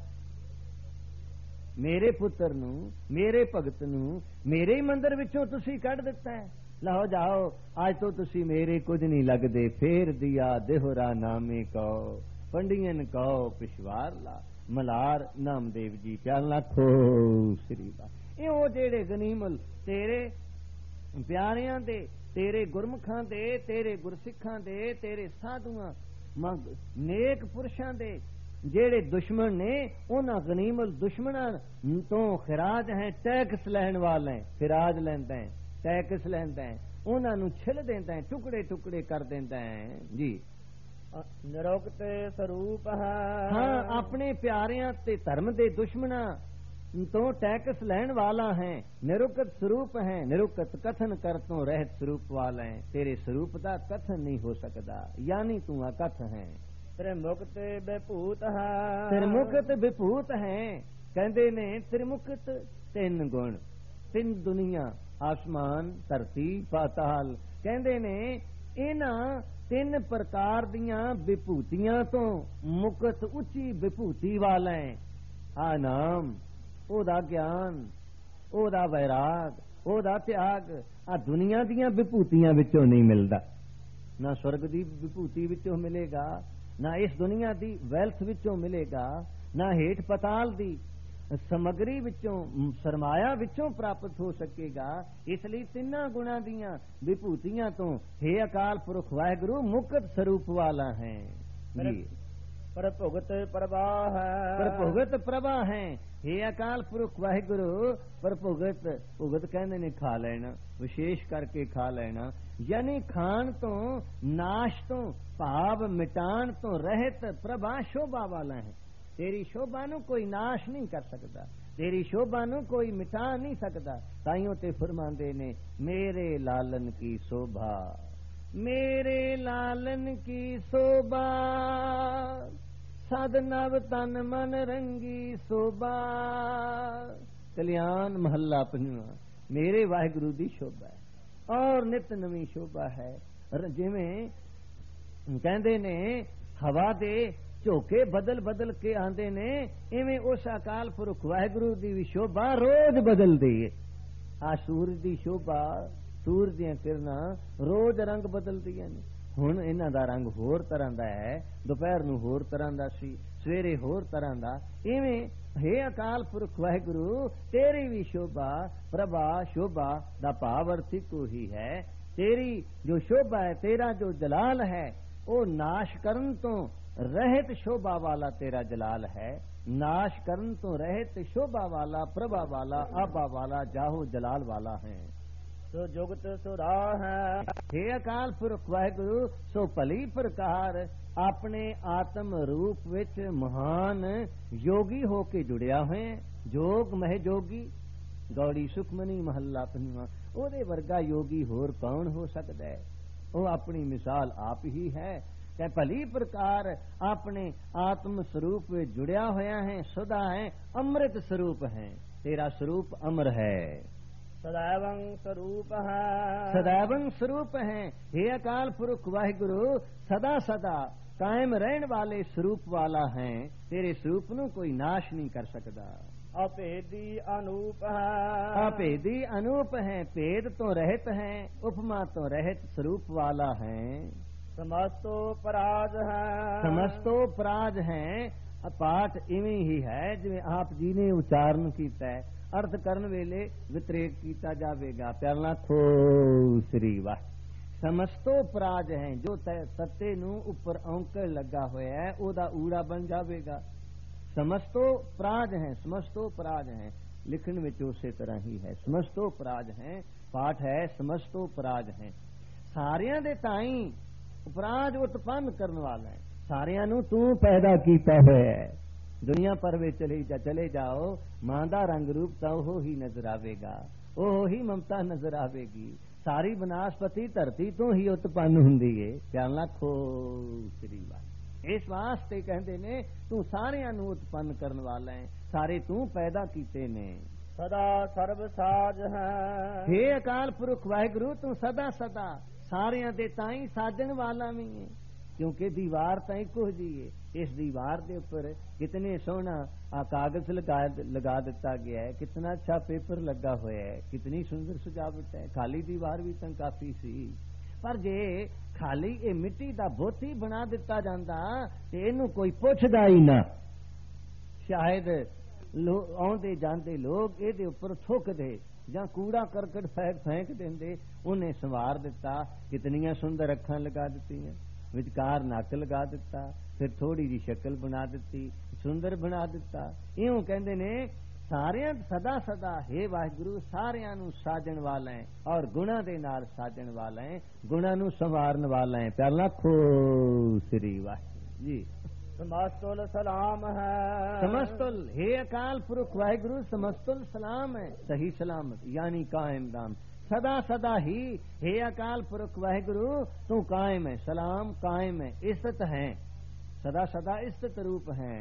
ਮੇਰੇ ਪੁੱਤਰ ਨੂੰ, ਮੇਰੇ ਭਗਤ ਨੂੰ ਮੇਰੇ ਹੀ ਮੰਦਰ ਵਿੱਚੋਂ ਤੁਸੀਂ ਕੱਢ ਦਿੱਤਾ ਹੈ। ਲਓ ਜਾਓ, ਅੱਜ ਤੋਂ ਤੁਸੀਂ ਮੇਰੇ ਕੁਝ ਨਹੀਂ ਲੱਗਦੇ। ਫੇਰ ਦਿਆ ਦੇਹਰਾ ਨਾਮੇ ਕਹੋ, ਪੰਡੀਅਨ ਕਹੋ ਪਿਸ਼ਵਾਰ ਲਾ, ਮਲਾਰ ਨਾਮਦੇਵ ਜੀ ਪਿਆਰ ਲੱਖੋ ਸ੍ਰੀ ਵਾਹਿਗੁਰੂ। ਇਹ ਉਹ ਜਿਹੜੇ ਗਨੀਮਲ ਤੇਰੇ ਪਿਆਰਿਆਂ ਦੇ, ਤੇਰੇ ਗੁਰਮੁਖਾਂ ਦੇ, ਤੇਰੇ ਗੁਰਸਿੱਖਾਂ ਦੇ, ਤੇਰੇ ਸਾਧੂਆਂ ਨੇਕ ਪੁਰਸ਼ਾਂ ਦੇ ਜਿਹੜੇ ਦੁਸ਼ਮਣ ਨੇ, ਉਹਨਾਂ ਗਨੀਮਲ ਦੁਸ਼ਮਣਾਂ ਤੋਂ ਖਿਰਾਜ ਹੈ, ਟੈਕਸ ਲੈਣ ਵਾਲੇ, ਖਿਰਾਜ ਲੈਂਦਾ ਹੈ, ਟੈਕਸ ਲੈਂਦਾ ਹੈ, ਉਹਨਾਂ ਨੂੰ ਛਿਲ ਦਿੰਦਾ ਹੈ, ਟੁਕੜੇ ਟੁਕੜੇ ਕਰ ਦਿੰਦਾ ਹੈ ਜੀ। ਨਿਰੁਕਤ ਸਰੂਪ ਹੈ, ਹਾਂ ਆਪਣੇ ਪਿਆਰਿਆਂ ਤੇ ਧਰਮ ਦੇ ਦੁਸ਼ਮਣਾਂ ਤੋਂ ਟੈਕਸ ਲੈਣ ਵਾਲਾ ਹੈ। ਨਿਰੁਕਤ ਸਰੂਪ ਹੈ, ਨਿਰੁਕਤ ਕਥਨ ਕਰ ਤੋਂ ਰਹਿਤ ਸਰੂਪ ਵਾਲਾ ਹੈ। ਤੇਰੇ ਸਰੂਪ ਦਾ ਕਥਨ ਨਹੀਂ ਹੋ ਸਕਦਾ, ਯਾਨੀ ਤੂੰ ਅਕਥ ਹੈ। ਤ੍ਰਿਮੁਕਤ ਵਿਭੂਤ ਹੈ, ਤ੍ਰਿਮੁਕਤ ਵਿਭੂਤ ਹੈ। ਕਹਿੰਦੇ ਨੇ ਤ੍ਰਿਮੁਕਤ ਤਿੰਨ ਗੁਣ, ਤਿੰਨ ਦੁਨੀਆ, ਆਸਮਾਨ, ਧਰਤੀ, ਪਾਤਾਲ। ਕਹਿੰਦੇ ਨੇ ਇਹਨਾਂ ਤਿੰਨ ਪ੍ਰਕਾਰ ਦੀਆਂ ਵਿਭੂਤੀਆਂ ਤੋਂ ਮੁਕਤ ਉੱਚੀ ਵਿਭੂਤੀ ਵਾਲਾ ਹੈ। ਆ ਨਾਮ, ਉਹਦਾ ਗਿਆਨ, ਉਹਦਾ ਵੈਰਾਗ, ਉਹਦਾ ਤਿਆਗ ਆ ਦੁਨੀਆ ਦੀਆਂ ਵਿਭੂਤੀਆਂ ਵਿੱਚੋਂ ਨਹੀਂ ਮਿਲਦਾ। ਨਾ ਸਵਰਗ ਦੀ ਵਿਭੂਤੀ ਵਿੱਚੋਂ ਮਿਲੇਗਾ, ਨਾ ਇਸ ਦੁਨੀਆ ਦੀ ਵੈਲਥ ਵਿੱਚੋਂ ਮਿਲੇਗਾ, ਨਾ ਹੇਠ ਪਤਾਲ ਦੀ ਸਮਗਰੀ ਵਿੱਚੋਂ, ਸਰਮਾਇਆ ਵਿੱਚੋਂ ਪ੍ਰਾਪਤ ਹੋ ਸਕੇਗਾ। ਇਸ ਲਈ ਤਿੰਨਾਂ ਗੁਣਾਂ ਦੀਆਂ ਵਿਭੂਤੀਆਂ ਤੋਂ हे ਅਕਾਲ ਪੁਰਖ ਵਾਹਿਗੁਰੂ ਮੁਕਤ ਸਰੂਪ ਵਾਲਾ ਹੈ। ਪਰ ਭੁਗਤ ਪ੍ਰਭਾ ਹੈ, ਪਰ ਭੁਗਤ ਪ੍ਰਭਾ ਹੈ। हे ਅਕਾਲ ਪੁਰਖ ਵਾਹਿਗੁਰੂ ਪਰ ਭੁਗਤ, ਭੁਗਤ ਕਹਿੰਦੇ ਨੇ ਖਾ ਲੈਣਾ, ਵਿਸ਼ੇਸ਼ ਕਰਕੇ ਖਾ ਲੈਣਾ, ਯਾਨੀ ਖਾਣ ਤੋਂ, ਨਾਸ਼ ਤੋਂ, ਭਾਵ ਮਿਟਾਣ ਤੋਂ ਰਹਿਤ ਪ੍ਰਭਾ ਸ਼ੋਭਾ ਵਾਲਾ ਹੈ। ਤੇਰੀ ਸ਼ੋਭਾ ਨੂੰ ਕੋਈ ਨਾਸ਼ ਨਹੀਂ ਕਰ ਸਕਦਾ, ਤੇਰੀ ਸ਼ੋਭਾ ਨੂੰ ਕੋਈ ਮਿਟਾ ਨਹੀਂ ਸਕਦਾ। ਤਾਈਓ ਤੇ ਫਰਮਾਉਂਦੇ ਨੇ ਮੇਰੇ ਲਾਲਨ ਕੀ ਸ਼ੋਭਾ, ਮੇਰੇ ਲਾਲਨ ਕੀ ਸ਼ੋਭਾ, ਸਦ ਨਵ ਤਨ ਮਨ ਰੰਗੀ ਸ਼ੋਭਾ। ਕਲਿਆਣ ਮਹੱਲਾ ਪੰਜਵਾਂ। ਮੇਰੇ ਵਾਹਿਗੁਰੂ ਦੀ ਸ਼ੋਭਾ ਹੈ ਔਰ ਨਿਤ ਨਵੀਂ ਸ਼ੋਭਾ ਹੈ। ਜਿਵੇਂ ਕਹਿੰਦੇ ਨੇ ਹਵਾ ਦੇ ਝੋਕੇ ਬਦਲ ਬਦਲ ਕੇ ਆਂਦੇ ਨੇ, ਇਵੇਂ ਉਸ ਅਕਾਲ ਪੁਰਖ ਵਾਹਿਗੁਰੂ ਦੀ ਵੀ ਸ਼ੋਭਾ ਰੋਜ਼ ਬਦਲਦੀ ਹੈ। ਆ ਸੂਰਜ ਦੀ ਸ਼ੋਭਾ, ਸੂਰਜ ਦੀਆਂ ਕਿਰਨਾਂ ਰੋਜ਼ ਰੰਗ ਬਦਲਦੀਆਂ ਨੇ। ਹੁਣ ਇਹਨਾਂ ਦਾ ਰੰਗ ਹੋਰ ਤਰ੍ਹਾਂ ਦਾ ਹੈ, ਦੁਪਹਿਰ ਨੂੰ ਹੋਰ ਤਰ੍ਹਾਂ ਦਾ ਸੀ, ਸਵੇਰੇ ਹੋਰ ਤਰ੍ਹਾਂ ਦਾ। ਇਵੇਂ हे ਅਕਾਲ ਪੁਰਖ ਵਾਹਿਗੁਰੂ ਤੇਰੀ ਵੀ ਸ਼ੋਭਾ, ਪ੍ਰਭਾ ਸ਼ੋਭਾ ਦਾ ਭਾਵ ਅਰਥ ਇੱਕੋ ਹੀ ਹੈ। ਤੇਰੀ ਜੋ ਸ਼ੋਭਾ ਹੈ, ਤੇਰਾ ਜੋ ਜਲਾਲ ਹੈ, ਉਹ ਨਾਸ਼ ਕਰਨ ਤੋਂ ਰਹਿਤ ਸ਼ੋਭਾ ਵਾਲਾ ਤੇਰਾ ਜਲਾਲ ਹੈ। ਨਾਸ਼ ਕਰਨ ਤੋਂ ਰਹਿਤ ਸ਼ੋਭਾ ਵਾਲਾ, ਪ੍ਰਭਾ ਵਾਲਾ, ਆਭਾ ਵਾਲਾ, ਜਾਹੋ ਜਲਾਲ ਵਾਲਾ ਹੈ। ਸੋ ਜੁਗਤ ਸੋ ਰਾਹ ਹੈ। हे ਅਕਾਲ ਪੁਰਖ ਵਾਹਿਗੁਰੂ, ਸੋ ਭਲੀ ਪ੍ਰਕਾਰ ਆਪਣੇ ਆਤਮ ਰੂਪ ਵਿੱਚ ਮਹਾਨ ਯੋਗੀ ਹੋ ਕੇ ਜੁੜਿਆ ਹੋਏ। ਜੋਗ ਮਹਿ ਜੋਗੀ ਗੌੜੀ ਸੁਖਮਨੀ ਮਹੱਲਾ ਪੰਜਵਾਂ। ਉਹਦੇ ਵਰਗਾ ਯੋਗੀ ਹੋਰ ਕੌਣ ਹੋ ਸਕਦਾ ਹੈ? ਉਹ ਆਪਣੀ ਮਿਸਾਲ ਆਪ ਹੀ ਹੈ ਕਿ ਭਲੀ ਪ੍ਰਕਾਰ ਆਪਣੇ ਆਤਮ ਸਰੂਪ ਵਿੱਚ ਜੁੜਿਆ ਹੋਇਆ ਹੈ, ਸਦਾ ਹੈ, ਅੰਮ੍ਰਿਤ ਸਰੂਪ ਹੈ। ਤੇਰਾ ਸਰੂਪ ਅਮਰ ਹੈ। ਸदैवं ਸਰੂਪ ਹੈ। ਸदैवं ਸਰੂਪ ਹੈ। हे ਅਕਾਲ ਪੁਰਖ ਵਾਹਿਗੁਰੂ, ਸਦਾ ਸਦਾ ਕਾਇਮ ਰਹਿਣ ਵਾਲੇ ਸਰੂਪ ਵਾਲਾ ਹੈ। ਤੇਰੇ ਸਰੂਪ ਨੂੰ ਕੋਈ ਨਾਸ਼ ਨਹੀਂ ਕਰ ਸਕਦਾ। ਅਭੇਦੀ ਅਨੂਪ ਹੈ। ਅਭੇਦੀ ਅਨੂਪ ਹੈ। ਭੇਦ ਤੋਂ ਰਹਿਤ ਹੈ, ਉਪਮਾ ਤੋਂ ਰਹਿਤ ਸਰੂਪ ਵਾਲਾ ਹੈ। ਸਮਸਤੋ ਪਰਾਜ ਹੈ। ਸਮਸਤੋ ਪਰਾਜ ਹੈ। ਪਾਠ ਇਵੇਂ ਹੀ ਹੈ ਜਿਵੇਂ ਆਪ ਜੀ ਨੇ ਉਚਾਰਨ ਕੀਤਾ ਹੈ। ਅਰਥ ਕਰਨ ਵੇਲੇ ਵਿਤਰੇਕ ਕੀਤਾ ਜਾਵੇਗਾ। ਪਿਆਲਾ ਖੋ ਸ੍ਰੀ ਵਾਹ। ਸਮਸਤੋ ਪਰਾਜ ਹੈ। ਜੋ ਤੱਤੇ ਨੂੰ ਉੱਪਰ ਔਂਕੜ ਲੱਗਾ ਹੋਇਆ ਹੈ ਉਹਦਾ ਊੜਾ ਬਣ ਜਾਵੇਗਾ। ਸਮਸਤੋ ਪਰਾਜ ਹੈ। ਸਮਸਤੋ ਪਰਾਜ ਹੈ। ਲਿਖਣ ਵਿੱਚ ਉਸੇ ਤਰ੍ਹਾਂ ਹੀ ਹੈ। ਸਮਸਤੋ ਪਰਾਜ ਹੈ। ਪਾਠ ਹੈ ਸਮਸਤੋ ਪਰਾਜ ਹੈ। ਸਾਰਿਆਂ ਦੇ ਤਾਈਂ ਉਪਰਾਜ ਉਤਪੰਨ ਕਰਨ ਵਾਲਾ ਹੈ। ਸਾਰਿਆਂ ਨੂੰ ਤੂੰ ਪੈਦਾ ਕੀਤਾ ਹੋਇਆ ਹੈ। ਦੁਨੀਆ ਪਰ ਵਿੱਚ ਚਲੇ ਜਾ ਚਲੇ ਜਾਓ, ਮਾਂ ਦਾ ਰੰਗ ਰੂਪ ਤਾਂ ਉਹ ਹੀ ਨਜ਼ਰ ਆਵੇਗਾ, ਉਹ ਹੀ ਮਮਤਾ ਨਜ਼ਰ ਆਵੇਗੀ। ਸਾਰੀ ਬਨਾਸਪਤੀ ਧਰਤੀ ਤੋਂ ਹੀ ਉਤਪੰਨ ਹੁੰਦੀ ਏ। ਪਿਆਲਾ ਖੋ ਸ੍ਰੀ ਵਾਹਿਗੁਰੂ। ਇਸ ਵਾਸਤੇ ਕਹਿੰਦੇ ਨੇ ਤੂੰ ਸਾਰਿਆਂ ਨੂੰ ਉਤਪੰਨ ਕਰਨ ਵਾਲਾ ਹੈ। ਸਾਰੇ ਤੂੰ ਪੈਦਾ ਕੀਤੇ ਨੇ। ਸਦਾ ਸਰਬ ਸਾਜ ਹੈ। हे ਅਕਾਲ ਪੁਰਖ ਵਾਹਿਗੁਰੂ, ਤੂੰ ਸਦਾ ਸਦਾ ਸਾਰਿਆਂ ਦੇ ਤਾਈਂ ਸਾਜਣ ਵਾਲਾ ਵੀ ਹੈ। ਕਿਉਂਕਿ ਦੀਵਾਰ ਤਾਂ ਇੱਕੋ ਜੀ ਹੈ। ਇਸ ਦੀਵਾਰ ਦੇ ਉੱਪਰ ਕਿਤਨੇ ਸੋਹਣਾ ਆ ਕਾਗਜ਼ ਲਗਾ ਲਗਾ ਦਿੱਤਾ ਗਿਆ ਹੈ। ਕਿਤਨਾ ਅੱਛਾ ਪੇਪਰ ਲੱਗਾ ਹੋਇਆ ਹੈ। ਕਿਤਨੀ ਸੁੰਦਰ ਸਜਾਵਟ ਹੈ। ਖਾਲੀ ਦੀਵਾਰ ਵੀ ਤਾਂ ਕਾਫੀ ਸੀ। ਪਰ ਜੇ ਖਾਲੀ ਇਹ ਮਿੱਟੀ ਦਾ ਬੁੱਤ ਹੀ ਬਣਾ ਦਿੱਤਾ ਜਾਂਦਾ ਤੇ ਇਹਨੂੰ ਕੋਈ ਪੁੱਛਦਾ ਹੀ ਨਾ। ਸ਼ਾਇਦ ਆਉਂਦੇ ਜਾਂਦੇ ਲੋਕ ਇਹਦੇ ਉੱਪਰ ਥੁੱਕਦੇ ਜਾਂ ਕੂੜਾ ਕਰਕਟ ਫੈਂਕ ਫੈਂਕ ਦਿੰਦੇ। ਉਹਨੇ ਸੰਵਾਰ ਦਿੱਤਾ। ਕਿਤਨੀਆਂ ਸੁੰਦਰ ਅੱਖਾਂ ਲਗਾ ਦਿੱਤੀਆਂ, ਵਿਚਕਾਰ ਨੱਕ ਲਗਾ ਦਿੱਤਾ, ਫਿਰ ਥੋੜੀ ਜਿਹੀ ਸ਼ਕਲ ਬਣਾ ਦਿੱਤੀ, ਸੁੰਦਰ ਬਣਾ ਦਿੱਤਾ। ਇਉਂ ਕਹਿੰਦੇ ਨੇ ਸਾਰਿਆਂ ਸਦਾ ਸਦਾ हे ਵਾਹਿਗੁਰੂ ਸਾਰਿਆਂ ਨੂੰ ਸਾਜਣ ਵਾਲਾ ਹੈ ਔਰ ਗੁਣਾ ਦੇ ਨਾਲ ਸਾਜਣ ਵਾਲਾ ਹੈ। ਗੁਣਾ ਨੂੰ ਸੰਵਾਰਨ ਵਾਲਾ ਹੈ। ਪਿਆਲਾ ਖੋ ਸ੍ਰੀ ਵਾਹਿਗੁਰੂ ਜੀ। ਸਮਸਤੁਲ ਸਲਾਮ ਹੈ। ਸਮਸਤੁਲ हे ਅਕਾਲ ਪੁਰਖ ਵਾਹਿਗੁਰੂ, ਸਮਸਤੁਲ ਸਲਾਮ ਹੈ। ਸਹੀ ਸਲਾਮਤ यानी कायम दाम। सदा सदा ही हे अकाल पुरख वाहिगुरु तू कायम है। सलाम कायम है, इज्जत है, सदा सदा इज्जत रूप है।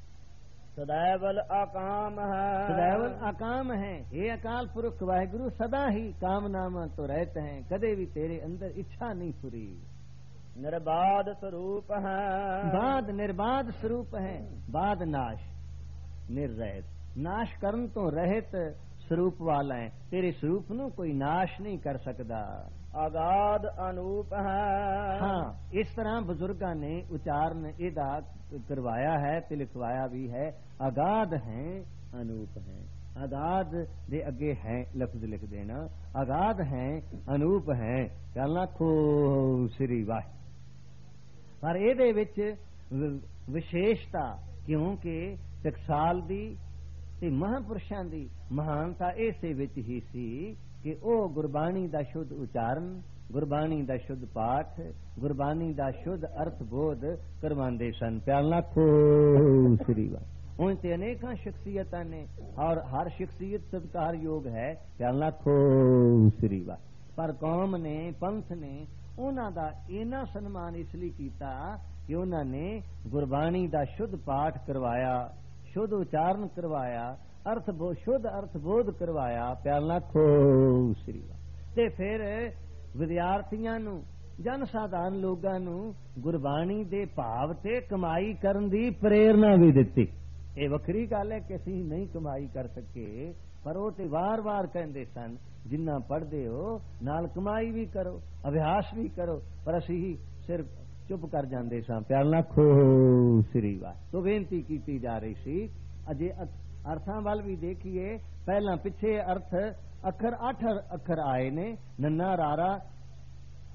सदैवल अकाम है। सदैवल अकाम है। हे अकाल पुरख वाहिगुरु सदा ही कामनामा तो रहते हैं, कदे भी तेरे अंदर इच्छा नहीं पूरी। निर्बाध स्वरूप है। बाध निर्बाध स्वरूप है। बाध नाश निर्रहित, नाश करन तो रहित ਸਰੂਪ ਵਾਲਾ ਹੈ। ਤੇਰੇ ਸਰੂਪ ਨੂੰ ਕੋਈ ਨਾਸ਼ ਨਹੀਂ ਕਰ ਸਕਦਾ। ਆਗਾਦ ਅਨੂਪ ਹੈ। ਹਾਂ, ਇਸ ਤਰ੍ਹਾਂ ਬਜ਼ੁਰਗਾਂ ਨੇ ਉਚਾਰਨ ਇਹਦਾ ਕਰਵਾਇਆ ਹੈ ਤੇ ਲਿਖਵਾਇਆ ਵੀ ਹੈ। ਆਗਾਦ ਹੈ, ਅਨੂਪ ਹੈ। ਆਗਾਦ ਦੇ ਅੱਗੇ ਹੈ ਲਫ਼ਜ਼ ਲਿਖ ਦੇਣਾ। ਆਗਾਦ ਹੈ, ਅਨੂਪ ਹੈ। ਚੱਲਣਾ ਖੋ ਸ੍ਰੀ ਵਾਹਿਗੁਰੂ। ਪਰ ਇਹਦੇ ਵਿੱਚ ਵਿਸ਼ੇਸ਼ਤਾ ਕਿਉਂਕਿ ਟਕਸਾਲ ਦੀ ਤੇ ਮਹਾਂਪੁਰਸ਼ਾਂ ਦੀ ਮਹਾਨਤਾ ਇਸੇ ਵਿੱਚ ਹੀ ਸੀ ਕਿ ਉਹ ਗੁਰਬਾਣੀ ਦਾ ਸ਼ੁੱਧ ਉਚਾਰਨ, ਗੁਰਬਾਣੀ ਦਾ ਸ਼ੁੱਧ ਪਾਠ, ਗੁਰਬਾਣੀ ਦਾ ਸ਼ੁੱਧ ਅਰਥ ਬੋਧ ਕਰਵਾਉਂਦੇ ਸਨ। ਪਿਆਲਾ ਖੋ ਸ੍ਰੀ ਵਾਹਿਗੁਰੂ। उन ते अनेका शख्सियतां ने और हर शख्सियत सत्कारयोग है। प्याला खो श्री वाह। पर कौम ने पंथ ने उन्हां दा इना सन्मान इसलिए कीता कि उन्हां ने गुरबाणी दा शुद्ध पाठ करवाया, शुद्ध उचारण करवाया, अर्थ बो शुद्ध अर्थ बोध करवाया। प्याला खो श्री वाह। ते फिर विद्यार्थियों नूं जन साधारण लोगों नूं गुरबाणी दे भाव ते कमाई करन दी प्रेरणा भी दिती। ਇਹ ਵੱਖਰੀ ਗੱਲ ਹੈ ਕਿ ਅਸੀਂ ਨਹੀਂ ਕਮਾਈ ਕਰ ਸਕੇ, ਪਰ ਉਹ ਤੇ ਵਾਰ-ਵਾਰ ਕਹਿੰਦੇ ਸਨ ਜਿੰਨਾ ਪੜ੍ਹਦੇ ਹੋ ਨਾਲ ਕਮਾਈ ਵੀ ਕਰੋ, ਅਭਿਆਸ ਵੀ ਕਰੋ। ਪਰ ਅਸੀਂ ਸਿਰਫ ਚੁੱਪ ਕਰ ਜਾਂਦੇ ਸਾਂ। ਪਿਆਲਾ ਖੋ ਸ੍ਰੀ ਵਾਹ। ਤੋਂ ਬੇਨਤੀ ਕੀਤੀ ਜਾ ਰਹੀ ਸੀ ਅਜੇ ਅਰਥਾਂ ਵੱਲ ਵੀ ਦੇਖੀਏ। ਪਹਿਲਾਂ ਪਿੱਛੇ ਅਰਥ ਅੱਖਰ ਅੱਠ ਅੱਖਰ ਆਏ ਨੇ, ਨੰਨਾ ਰਾਰਾ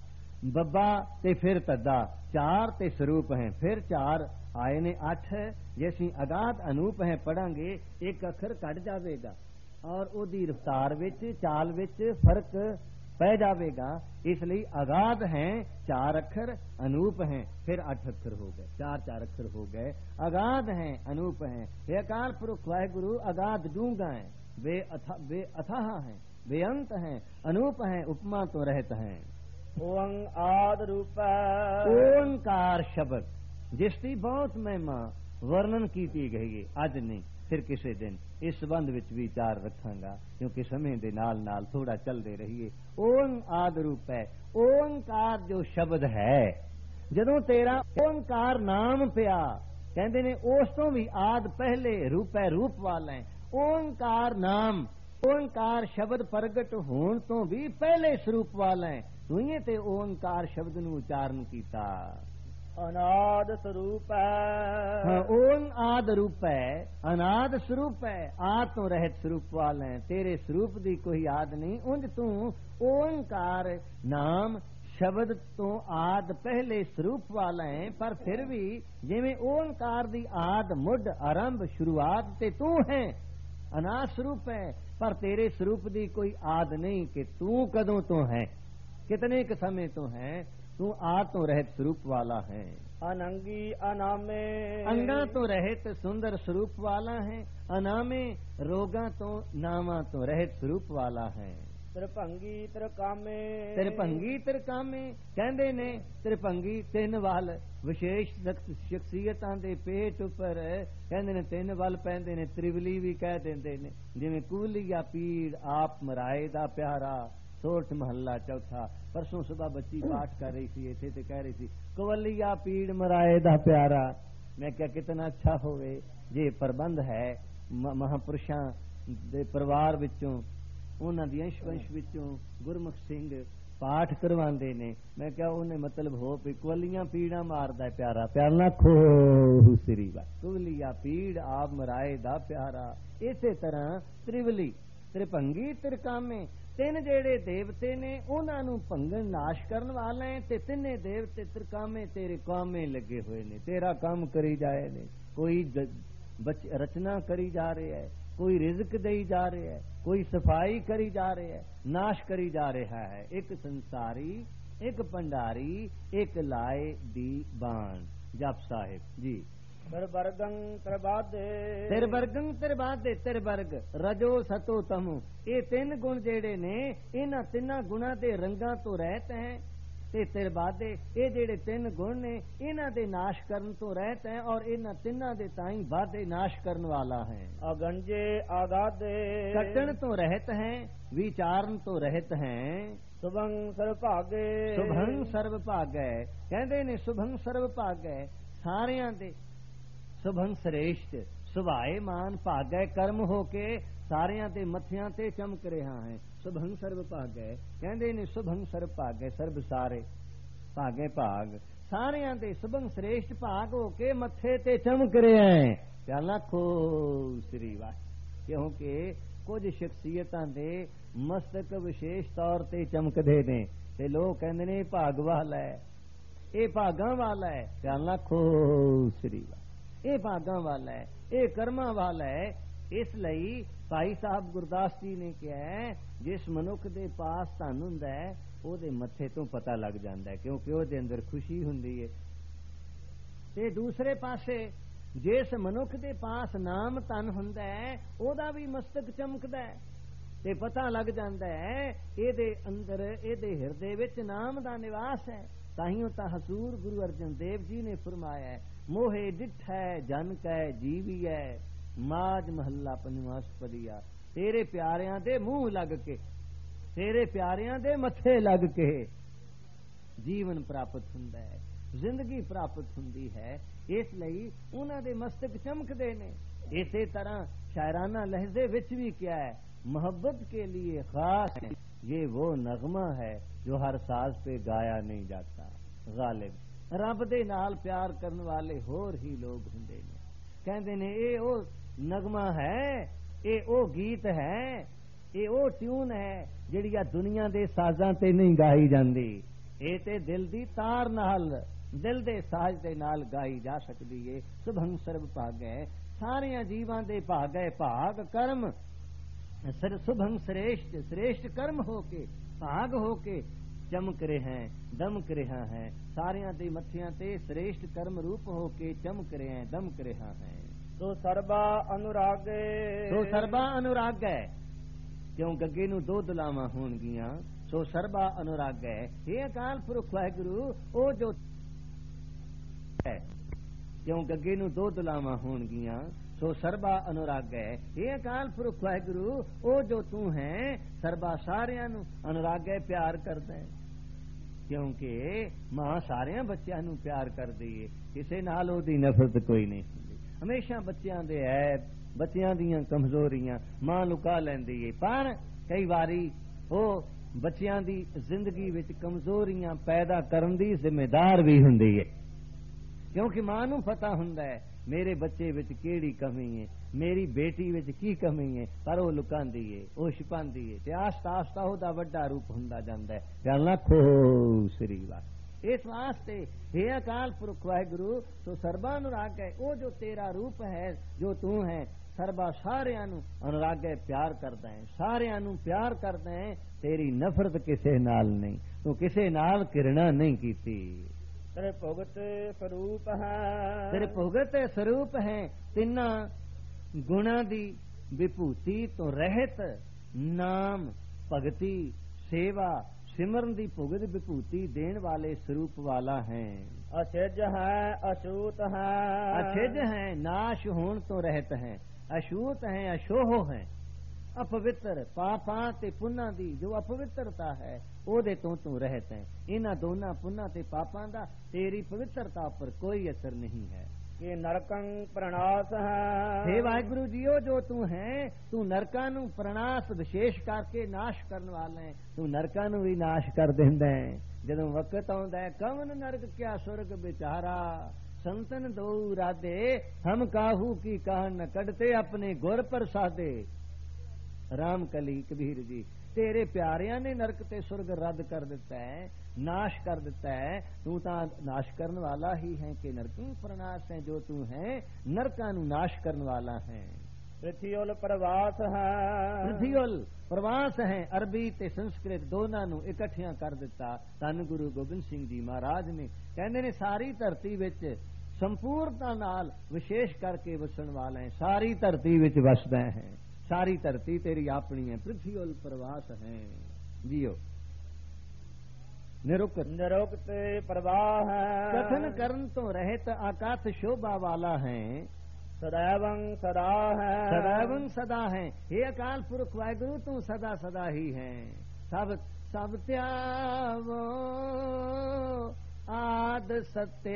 ਬੱਬਾ ਤੇ ਫਿਰ ਤੱਦਾ, ਚਾਰ ਤੇ ਸਰੂਪ ਹੈ, ਫਿਰ ਚਾਰ ਆਏ ਨੇ ਅੱਠ। ਜੇ ਅਸੀਂ ਅਗਾਧ ਅਨੂਪ ਹੈ ਪੜਾਂਗੇ ਇੱਕ ਅੱਖਰ ਕੱਢ ਜਾਵੇਗਾ ਔਰ ਉਹਦੀ ਰਫਤਾਰ ਵਿੱਚ ਚਾਲ ਵਿੱਚ ਫਰਕ ਪੈ ਜਾਵੇਗਾ। ਇਸ ਲਈ ਅਗਾਧ ਹੈ ਚਾਰ ਅੱਖਰ, ਅਨੂਪ ਹੈ ਫਿਰ ਅੱਠ ਅੱਖਰ ਹੋ ਗਏ, ਚਾਰ ਚਾਰ ਅੱਖਰ ਹੋ ਗਏ। ਅਗਾਧ ਹੈ ਅਨੂਪ ਹੈ, ਇਹ ਅਕਾਲ ਪੁਰਖ ਵਾਹਿਗੁਰੂ ਅਗਾਧ ਡੂੰਘਾ ਹੈ, ਬੇ ਅਥਾ ਬੇ ਅਥਾਹ ਹੈ, ਬੇਅੰਤ ਹੈ, ਅਨੂਪ ਹੈ, ਉਪਮਾ ਤੋਂ ਰਹਿਤ ਹੈ। ਓੰਕਾਰ ਰੂਪ ਓੰਕਾਰ ਸ਼ਬਦ ਜਿਸ ਦੀ ਬਹੁਤ ਮਹਿਮਾ ਵਰਣਨ ਕੀਤੀ ਗਈ ਹੈ, ਅੱਜ ਨਹੀਂ ਫਿਰ ਕਿਸੇ ਦਿਨ ਇਸ ਸੰਬੰਧ ਵਿੱਚ ਵਿਚਾਰ ਰੱਖਾਂਗਾ, ਕਿਉਂਕਿ ਸਮੇਂ ਦੇ ਨਾਲ ਨਾਲ ਥੋੜਾ ਚੱਲਦੇ ਰਹੀਏ। ਓੰ ਆਦ ਰੂਪ ਹੈ, ਓੰਕਾਰ ਜੋ ਸ਼ਬਦ ਹੈ, ਜਦੋਂ ਤੇਰਾ ਓੰਕਾਰ ਨਾਮ ਪਿਆ, ਕਹਿੰਦੇ ਨੇ ਉਸ ਤੋਂ ਵੀ ਆਦ ਪਹਿਲੇ ਰੂਪ ਹੈ, ਰੂਪ ਵਾਲਾ ਹੈ। ਓੰਕਾਰ ਨਾਮ, ਓੰਕਾਰ ਸ਼ਬਦ ਪ੍ਰਗਟ ਹੋਣ ਤੋਂ ਵੀ ਪਹਿਲੇ ਸਰੂਪ ਵਾਲਾ ਹੈ। ਤੂੰ ਤੇ ਓੰਕਾਰ ਸ਼ਬਦ ਨੂੰ ਉਚਾਰਨ ਕੀਤਾ। ਅਨਾਦ ਸਰੂਪ ਹੈ, ਓੰ ਆਦ ਰੂਪ ਹੈ, ਅਨਾਦ ਸਰੂਪ ਹੈ, ਆਦ ਤੋਂ ਰਹਿਤ ਸਰੂਪ ਵਾਲਾ ਹੈ। ਤੇਰੇ ਸਰੂਪ ਦੀ ਕੋਈ ਆਦ ਨਹੀਂ, ਉਂਝ ਤੂੰ ਓੰਕਾਰ ਨਾਮ ਸ਼ਬਦ ਤੋਂ ਆਦ ਪਹਿਲੇ ਸਰੂਪ ਵਾਲਾ ਹੈ। ਪਰ ਫਿਰ ਵੀ ਜਿਵੇਂ ਓੰਕਾਰ ਦੀ ਆਦ ਮੁੱਢ ਆਰੰਭ ਸ਼ੁਰੂਆਤ ਤੇ ਤੂੰ ਹੈ, ਅਨਾਦ ਸਰੂਪ ਹੈ, ਪਰ ਤੇਰੇ ਸਰੂਪ ਦੀ ਕੋਈ ਆਦ ਨਹੀਂ ਕਿ ਤੂੰ ਕਦੋਂ ਤੋਂ ਹੈ, ਕਿਤਨੇ ਕ ਸਮੇਂ ਤੋਂ ਹੈ। ਤੂੰ ਆਦ ਤੋਂ ਰਹਿਤ ਸਰੂਪ ਵਾਲਾ ਹੈ। ਅਨੰਗੀ ਅਨਾਮੇ, ਅੰਗਾਂ ਤੋਂ ਰਹਿਤ ਸੁੰਦਰ ਸਰੂਪ ਵਾਲਾ ਹੈ। ਅਨਾਮੇ ਰੋਗਾਂ ਤੋਂ ਨਾਵਾਂ ਤੋਂ ਰਹਿਤ ਸਰੂਪ ਵਾਲਾ ਹੈ। ਤ੍ਰਿਭੰਗੀ ਤ੍ਰਿਕਾਮੇ, ਤ੍ਰਿਭੰਗੀ ਤ੍ਰਿਕਾਮੇ ਕਹਿੰਦੇ ਨੇ, ਤ੍ਰਿਭੰਗੀ ਤਿੰਨ ਵੱਲ ਵਿਸ਼ੇਸ਼ ਸ਼ਖਸੀਅਤਾਂ ਦੇ ਪੇਟ ਉੱਪਰ ਕਹਿੰਦੇ ਨੇ ਤਿੰਨ ਵੱਲ ਪੈਂਦੇ ਨੇ, ਤ੍ਰਿਵਲੀ ਵੀ ਕਹਿ ਦਿੰਦੇ ਨੇ, ਜਿਵੇਂ ਕੂਲੀਆ ਪੀੜ ਆਪ ਮਰਾਏ ਦਾ ਪਿਆਰਾ, ਸੋਠ ਮਹੱਲਾ ਚੌਥਾ। ਪਰਸੋਂ ਸੁਬਹ ਬੱਚੀ ਪਾਠ ਕਰ ਰਹੀ ਸੀ ਇੱਥੇ ਤੇ ਕਹਿ ਰਹੀ ਸੀ ਕਵਲੀਆ ਪੀੜ ਮਰਾਏ ਦਾ ਪਿਆਰਾ। ਮੈਂ ਕਿਹਾ ਕਿਤਨਾ ਅੱਛਾ ਹੋਵੇ ਜੇ ਪ੍ਰਬੰਧ ਹੈ ਮਹਾਂਪੁਰਸ਼ਾਂ ਦੇ ਪਰਿਵਾਰ ਵਿੱਚੋਂ, ਉਹਨਾਂ ਦੀ ਅੰਸ਼ ਵੰਸ਼ ਵਿੱਚੋਂ ਗੁਰਮੁਖ ਸਿੰਘ ਪਾਠ ਕਰਵਾਉਂਦੇ ਨੇ। ਮੈਂ ਕਿਹਾ ਉਹਨੇ ਮਤਲਬ ਹੋ ਵੀ ਕਵਲੀਆਂ ਪੀੜਾਂ ਮਾਰਦਾ ਪਿਆਰਾ, ਪਿਆਰ ਨਾ ਖੋ ਸ੍ਰੀ ਵਾ ਕਵਲੀਆ ਪੀੜ ਆਪ ਮਰਾਏ ਦਾ ਪਿਆਰਾ। ਇਸੇ ਤਰ੍ਹਾਂ ਤ੍ਰਿਵਲੀ ਤ੍ਰਿਭੰਗੀ ਤ੍ਰਿਕਾਮੇ, ਤਿੰਨ ਜਿਹੜੇ ਦੇਵਤੇ ਨੇ ਉਹਨਾਂ ਨੂੰ ਭੰਗਣ ਨਾਸ਼ ਕਰਨ ਵਾਲੇ, ਤੇ ਤਿੰਨੇ ਦੇਵਤੇ ਤ੍ਰਿਕਾਮੇ ਤੇਰੇ ਕਾਮੇ ਲੱਗੇ ਹੋਏ ਨੇ, ਤੇਰਾ ਕੰਮ ਕਰੀ ਜਾਏ ਨੇ। ਕੋਈ ਰਚਨਾ ਕਰੀ ਜਾ ਰਿਹਾ ਹੈ, ਕੋਈ ਰਿਜ਼ਕ ਦੇਈ ਜਾ ਰਿਹਾ ਹੈ, ਕੋਈ ਸਫਾਈ ਕਰੀ ਜਾ ਰਿਹਾ ਹੈ, ਨਾਸ਼ ਕਰੀ ਜਾ ਰਿਹਾ ਹੈ। ਇੱਕ ਸੰਸਾਰੀ, ਇੱਕ ਭੰਡਾਰੀ, ਇੱਕ ਲਾਏ ਦੀ ਬਾਣ। ਜਪ ਸਾਹਿਬ ਜੀ। ਤਿਰਬਰਗੰ ਤਿਰਬਾਦੇ, ਤਿਰਬਰਗੰ ਤਿਰਬਾਦੇ, ਤਿਰਬਰਗ ਰਜੋ ਸਤੋ ਤਮੋ, ਇਹ ਤਿੰਨ ਗੁਣ ਜਿਹੜੇ ਨੇ ਇਹਨਾਂ ਤਿੰਨਾਂ ਗੁਣਾਂ ਦੇ ਰੰਗਾਂ ਤੋਂ ਰਹਿਤ ਹੈ। ਤੇ ਤਿਰਬਾਦੇ ਇਹ ਜਿਹੜੇ ਤਿੰਨ ਗੁਣ ਨੇ ਇਹਨਾਂ ਦੇ ਨਾਸ਼ ਕਰਨ ਤੋਂ ਰਹਿਤ ਹੈ, ਔਰ ਇਹਨਾਂ ਤਿੰਨਾਂ ਦੇ ਤਾਈਂ ਬਾਦੇ ਨਾਸ਼ ਕਰਨ ਵਾਲਾ ਹੈ। ਅਗੰਜੇ ਆਗਾਦੇ, ਕੱਟਣ ਤੋਂ ਰਹਿਤ ਹੈ, ਵਿਚਾਰਨ ਤੋਂ ਰਹਿਤ ਹੈ। ਸੁਭੰ ਸਰਬ ਭਾਗੇ, ਸੁਭੰ ਸਰਬ ਭਾਗੈ ਕਹਿੰਦੇ ਨੇ, ਸੁਭੰ ਸਰਬ ਭਾਗੈ ਸਾਰਿਆਂ ਦੇ, ਸੁਭੰ ਸ੍ਰੇਸ਼ਟ ਸੁਭਾਏ ਮਾਨ ਭਾਗੈ ਕਰਮ ਹੋ ਕੇ ਸਾਰਿਆਂ ਦੇ ਮੱਥਿਆਂ ਤੇ ਚਮਕ ਰਿਹਾ ਹੈ। ਸੁਭੰ ਸਰਬ ਭਾਗੈ ਕਹਿੰਦੇ ਨੇ, ਸੁਭੰ ਸਰਬ ਭਾਗੈ ਸਰਬ ਸਾਰੇ ਭਾਗੇ ਭਾਗ ਸਾਰਿਆਂ ਦੇ, ਸੁਭੰ ਸ੍ਰੇਸ਼ਟ ਭਾਗ ਹੋ ਕੇ ਮੱਥੇ ਤੇ ਚਮਕ ਰਿਹਾ ਹੈ। ਪਿਆਰ ਲੱਖੋ ਸ੍ਰੀ ਵਾਹਿ, ਕਿਉਂਕਿ ਕੁਝ ਸ਼ਖਸੀਅਤਾਂ ਦੇ ਮਸਤਕ ਵਿਸ਼ੇਸ਼ ਤੌਰ ਤੇ ਚਮਕਦੇ ਨੇ ਤੇ ਲੋਕ ਕਹਿੰਦੇ ਨੇ ਭਾਗ ਵਾਲਾ ਹੈ, ਇਹ ਭਾਗਾਂ ਵਾਲਾ ਹੈ। ਪਿਆਰ ਲੱਖੋ ਸ੍ਰੀ ਵਾਹਿ, ਇਹ ਭਾਗਾਂ ਵਾਲਾ ਹੈ, ਇਹ ਕਰਮਾਂ ਵਾਲਾ ਹੈ। ਇਸ ਲਈ ਭਾਈ ਸਾਹਿਬ ਗੁਰਦਾਸ ਜੀ ਨੇ ਕਿਹਾ, ਜਿਸ ਮਨੁੱਖ ਦੇ ਪਾਸ ਧਨ ਹੁੰਦਾ ਹੈ ਉਹਦੇ ਮੱਥੇ ਤੋਂ ਪਤਾ ਲੱਗ ਜਾਂਦਾ ਹੈ, ਕਿਉਂਕਿ ਉਹਦੇ ਅੰਦਰ ਖੁਸ਼ੀ ਹੁੰਦੀ ਹੈ। ਤੇ ਦੂਸਰੇ ਪਾਸੇ ਜਿਸ ਮਨੁੱਖ ਦੇ ਪਾਸ ਨਾਮ ਧਨ ਹੁੰਦਾ ਹੈ ਉਹਦਾ ਵੀ ਮਸਤਕ ਚਮਕਦਾ ਹੈ ਤੇ ਪਤਾ ਲੱਗ ਜਾਂਦਾ ਹੈ ਇਹਦੇ ਅੰਦਰ, ਇਹਦੇ ਹਿਰਦੇ ਵਿੱਚ ਨਾਮ ਦਾ ਨਿਵਾਸ ਹੈ। ਤਾਹੀਓ ਤਾਂ ਹਜ਼ੂਰ ਗੁਰੂ ਅਰਜਨ ਦੇਵ ਜੀ ਨੇ ਫਰਮਾਇਆ ਹੈ, ਮੋਹੇ ਡਿਠੈ ਜਨ ਕੈ ਜੀਵੀਐ ਮਾਜ ਮਹੱਲਾ ਪੰਜਵਾਂ ਪਦੀਆ। ਤੇਰੇ ਪਿਆਰਿਆਂ ਦੇ ਮੂੰਹ ਲੱਗ ਕੇ, ਤੇਰੇ ਪਿਆਰਿਆਂ ਦੇ ਮੱਥੇ ਲੱਗ ਕੇ ਜੀਵਨ ਪ੍ਰਾਪਤ ਹੁੰਦਾ ਹੈ, ਜ਼ਿੰਦਗੀ ਪ੍ਰਾਪਤ ਹੁੰਦੀ ਹੈ। ਇਸ ਲਈ ਉਹਨਾਂ ਦੇ ਮਸਤਕ ਚਮਕਦੇ ਨੇ। ਇਸੇ ਤਰ੍ਹਾਂ ਸ਼ਾਇਰਾਨਾ ਲਹਿਜ਼ੇ ਵਿੱਚ ਵੀ ਕਿਹਾ ਹੈ, मोहब्बत के लिए खास है ये वो नगमा है जो हर साज पे गाया नहीं जाता। गालिब रब दे नाल प्यार करने वाले होर ही लोग हुंदे ने, कहंदे ने ये ओ नगमा है, ये ओ गीत है, ये ओ ट्यून है जिहड़ी दुनिया दे साजां ते नहीं गाई जांदी। ਇਹ ਤੇ ਦਿਲ ਦੀ ਤਾਰ ਨਾਲ, ਦਿਲ ਦੇ ਸਾਜ਼ ਦੇ ਨਾਲ ਗਾਈ ਜਾ ਸਕਦੀ ਏ। ਸੁਭੰ ਸਰਬ ਭਾਗੈ, ਸਾਰਿਆਂ ਜੀਵਾਂ ਦੇ ਭਾਗੈ ਭਾਗ ਕਰਮ, ਸਰ ਸੁਭੰ ਸ੍ਰੇਸ਼ਟ, ਸ੍ਰੇਸ਼ਟ ਕਰਮ ਹੋ ਕੇ, ਭਾਗ ਹੋ ਕੇ ਚਮਕ ਰਿਹਾ ਹੈ, ਦਮਕ ਰਿਹਾ ਹੈ। ਸਾਰਿਆਂ ਦੇ ਮੱਥਿਆਂ ਤੇ ਸ੍ਰੇਸ਼ਟ ਕਰਮ ਰੂਪ ਹੋ ਕੇ ਚਮਕ ਰਿਹਾ ਹੈ, ਦਮਕ ਰਿਹਾ ਹੈ। ਸੋ ਸਰਬਾ ਅਨੁਰਾਗੇ, ਸੋ ਸਰਬਾ ਅਨੁਰਾਗੈ, ਕਿਉਂ ਗੱਗੇ ਨੂੰ ਦੋ ਦੁਲਾਵਾਂ ਹੋਣਗੀਆਂ। ਸੋ ਸਰਬਾ ਅਨੁਰਾਗੈ, ਇਹ ਅਕਾਲ ਪੁਰਖ ਵਾਹਿਗੁਰੂ ਉਹ ਜੋ ਹੈ, ਕਿਉਂ ਗੱਗੇ ਨੂੰ ਦੋ ਦੁਲਾਵਾਂ ਹੋਣਗੀਆਂ। ਸੋ ਸਰਬਾ ਅਨੁਰਾਗੈ, ਇਹ ਅਕਾਲ ਪੁਰਖ ਵਾਹਿਗੁਰੂ ਉਹ ਜੋ ਤੂੰ ਹੈ, ਸਰਬਾ ਸਾਰਿਆਂ ਨੂੰ ਅਨੁਰਾਗੈ ਪਿਆਰ ਕਰਦਾ ਹੈ। ਕਿਉਂਕਿ ਮਾਂ ਸਾਰਿਆਂ ਬੱਚਿਆਂ ਨੂੰ ਪਿਆਰ ਕਰਦੀ ਏ, ਕਿਸੇ ਨਾਲ ਉਹਦੀ ਨਫ਼ਰਤ ਕੋਈ ਨਹੀਂ ਹੁੰਦੀ। ਹਮੇਸ਼ਾ ਬੱਚਿਆਂ ਦੇ ਐਬ, ਬੱਚਿਆਂ ਦੀਆਂ ਕਮਜ਼ੋਰੀਆਂ ਮਾਂ ਲੁਕਾ ਲੈਂਦੀ ਏ, ਪਰ ਕਈ ਵਾਰੀ ਉਹ ਬੱਚਿਆਂ ਦੀ ਜ਼ਿੰਦਗੀ ਵਿੱਚ ਕਮਜ਼ੋਰੀਆਂ ਪੈਦਾ ਕਰਨ ਦੀ ਜ਼ਿੰਮੇਦਾਰ ਵੀ ਹੁੰਦੀ ਏ। ਕਿਉਂਕਿ ਮਾਂ ਨੂੰ ਪਤਾ ਹੁੰਦਾ ਹੈ ਮੇਰੇ ਬੱਚੇ ਵਿੱਚ ਕਿਹੜੀ ਕਮੀ ਹੈ, ਮੇਰੀ ਬੇਟੀ ਵਿੱਚ ਕੀ ਕਮੀ ਹੈ, ਪਰ ਉਹ ਲੁਕਾਉਂਦੀ ਏ, ਉਹ ਛਿਪਾਉਂਦੀ ਏ, ਤੇ ਆਸਤਾ ਆਸਤਾ ਉਹਦਾ ਵੱਡਾ ਰੂਪ ਹੁੰਦਾ ਜਾਂਦਾ ਹੈ। ਗੱਲ ਨਾ ਖੋ ਸ੍ਰੀ ਵਾਹਿਗੁਰੂ। ਇਸ ਵਾਸਤੇ ਇਹ ਅਕਾਲ ਪੁਰਖ ਵਾਹਿਗੁਰੂ ਸੋ ਸਰਬਾ ਅਨੁਰਾਗ ਹੈ, ਉਹ ਜੋ ਤੇਰਾ ਰੂਪ ਹੈ, ਜੋ ਤੂੰ ਹੈ, ਸਰਬਾ ਸਾਰਿਆਂ ਨੂੰ ਅਨੁਰਾਗੇ ਪਿਆਰ ਕਰਦਾ ਹੈ, ਸਾਰਿਆਂ ਨੂੰ ਪਿਆਰ ਕਰਦਾ ਹੈ। ਤੇਰੀ ਨਫ਼ਰਤ ਕਿਸੇ ਨਾਲ ਨਹੀਂ, ਤੂੰ ਕਿਸੇ ਨਾਲ ਕਿਰਣਾ ਨਹੀਂ ਕੀਤੀ। ਤੇਰੇ ਭੁਗਤ ਸਰੂਪ ਹੈ, ਤੇਰੇ ਭੁਗਤ ਸਰੂਪ ਹੈ, ਤਿੰਨਾਂ ਗੁਣਾਂ ਦੀ ਵਿਭੂਤੀ ਤੋਂ ਰਹਿਤ, ਨਾਮ ਭਗਤੀ ਸੇਵਾ ਸਿਮਰਨ ਦੀ ਭੁਗਤ ਵਿਭੂਤੀ ਦੇਣ ਵਾਲੇ ਸਰੂਪ ਵਾਲਾ ਹੈ। ਅਛਿਜ ਹੈ ਅਛੂਤ ਹੈ, ਅਛਿਜ ਹੈ ਨਾਸ਼ ਹੋਣ ਤੋਂ ਰਹਿਤ ਹੈ, ਅਛੂਤ ਹੈ ਅਸ਼ੋਹ ਹੈ, ਅਪਵਿੱਤਰ ਪਾਪਾਂ ਤੇ ਪੁੰਨਾਂ ਦੀ ਜੋ ਅਪਵਿੱਤਰਤਾ ਹੈ ਉਹਦੇ ਤੋਂ ਤੂੰ ਰਹਿਤ ਹੈ। ਇਹਨਾਂ ਦੋਨਾਂ ਪੁੰਨਾਂ ਤੇ ਪਾਪਾਂ ਦਾ ਤੇਰੀ ਪਵਿੱਤਰਤਾ ਉੱਪਰ ਕੋਈ ਅਸਰ ਨਹੀਂ ਹੈ। ਕਿ ਨਰਕੰ ਪ੍ਰਣਾਸ ਹੈ, ਹੇ ਵਾਹਿਗੁਰੂ ਜੀਓ ਜੋ ਤੂੰ ਹੈ, ਤੂੰ ਨਰਕਾਂ ਨੂੰ ਪ੍ਰਣਾਸ ਵਿਸ਼ੇਸ਼ ਕਰਕੇ ਨਾਸ਼ ਕਰਨ ਵਾਲਾ ਹੈ। ਤੂੰ ਨਰਕਾਂ ਨੂੰ ਵੀ ਨਾਸ਼ ਕਰ ਦਿੰਦਾ ਹੈ। ਜਦੋਂ ਵਕਤ ਆਉਂਦਾ ਹੈ ਕਵਨ ਨਰਕ ਕਿਆ ਸੁਰਗ ਵਿਚਾਰਾ, ਸੰਤਨ ਦੋ ਰਾਧੇ ਹਮ ਕਾਹੂ ਕੀ ਕਾਹਨ ਨ ਕੱਢਤੇ ਆਪਣੇ ਗੁਰ ਪ੍ਰਸਾਦੇ। ਰਾਮ ਕਲੀ ਕਬੀਰ ਜੀ, ਤੇਰੇ ਪਿਆਰਿਆਂ ਨੇ ਨਰਕ ਤੇ ਸੁਰਗ ਰੱਦ ਕਰ ਦਿੱਤਾ ਹੈ, ਨਾਸ਼ ਕਰ ਦਿੱਤਾ ਹੈ। ਤੂੰ ਤਾਂ ਨਾਸ਼ ਕਰਨ ਵਾਲਾ ਹੀ ਹੈ ਕਿ ਨਰਕਾਂ ਪ੍ਰਣਾਸ ਹੈ, ਜੋ ਤੂੰ ਹੈ ਨਰਕਾਂ ਨੂੰ ਨਾਸ਼ ਕਰਨ ਵਾਲਾ ਹੈ। ਪ੍ਰਿਥਿਉਲ ਪ੍ਰਵਾਸ ਹੈ, ਪ੍ਰਿਥਿਉਲ ਪ੍ਰਵਾਸ ਹੈ, ਅਰਬੀ ਤੇ ਸੰਸਕ੍ਰਿਤ ਦੋਨਾਂ ਨੂੰ ਇਕੱਠਿਆਂ ਕਰ ਦਿੱਤਾ। ਧੰਨ ਗੁਰੂ ਗੋਬਿੰਦ ਸਿੰਘ ਜੀ ਮਹਾਰਾਜ ਨੇ ਕਹਿੰਦੇ ਨੇ ਸਾਰੀ ਧਰਤੀ ਵਿੱਚ ਸੰਪੂਰਨਤਾ ਨਾਲ ਵਿਸ਼ੇਸ਼ ਕਰਕੇ ਵਸਣ ਵਾਲਾ ਹੈ, ਸਾਰੀ ਧਰਤੀ ਵਿੱਚ ਵਸਦਾ ਹੈ, ਸਾਰੀ ਧਰਤੀ ਤੇਰੀ ਆਪਣੀ ਹੈ। ਪ੍ਰਿਥਿਉਲ ਪ੍ਰਵਾਸ ਹੈ ਜੀਓ, ਨਿਰੁਕਤ ਨਿਰੁਕਤ ਪ੍ਰਵਾਹ ਹੈ, ਕਥਨ ਕਰਨ ਤੋਂ ਰਹਿਤ ਆਕਾਸ਼ ਸ਼ੋਭਾ ਵਾਲਾ ਹੈ। ਸदैवं सदा है, सदैवं सदा है, हे अकाल पुरख वाहिगुरु तू सदा सदा ही है। सब सब त्यावो आद सत्य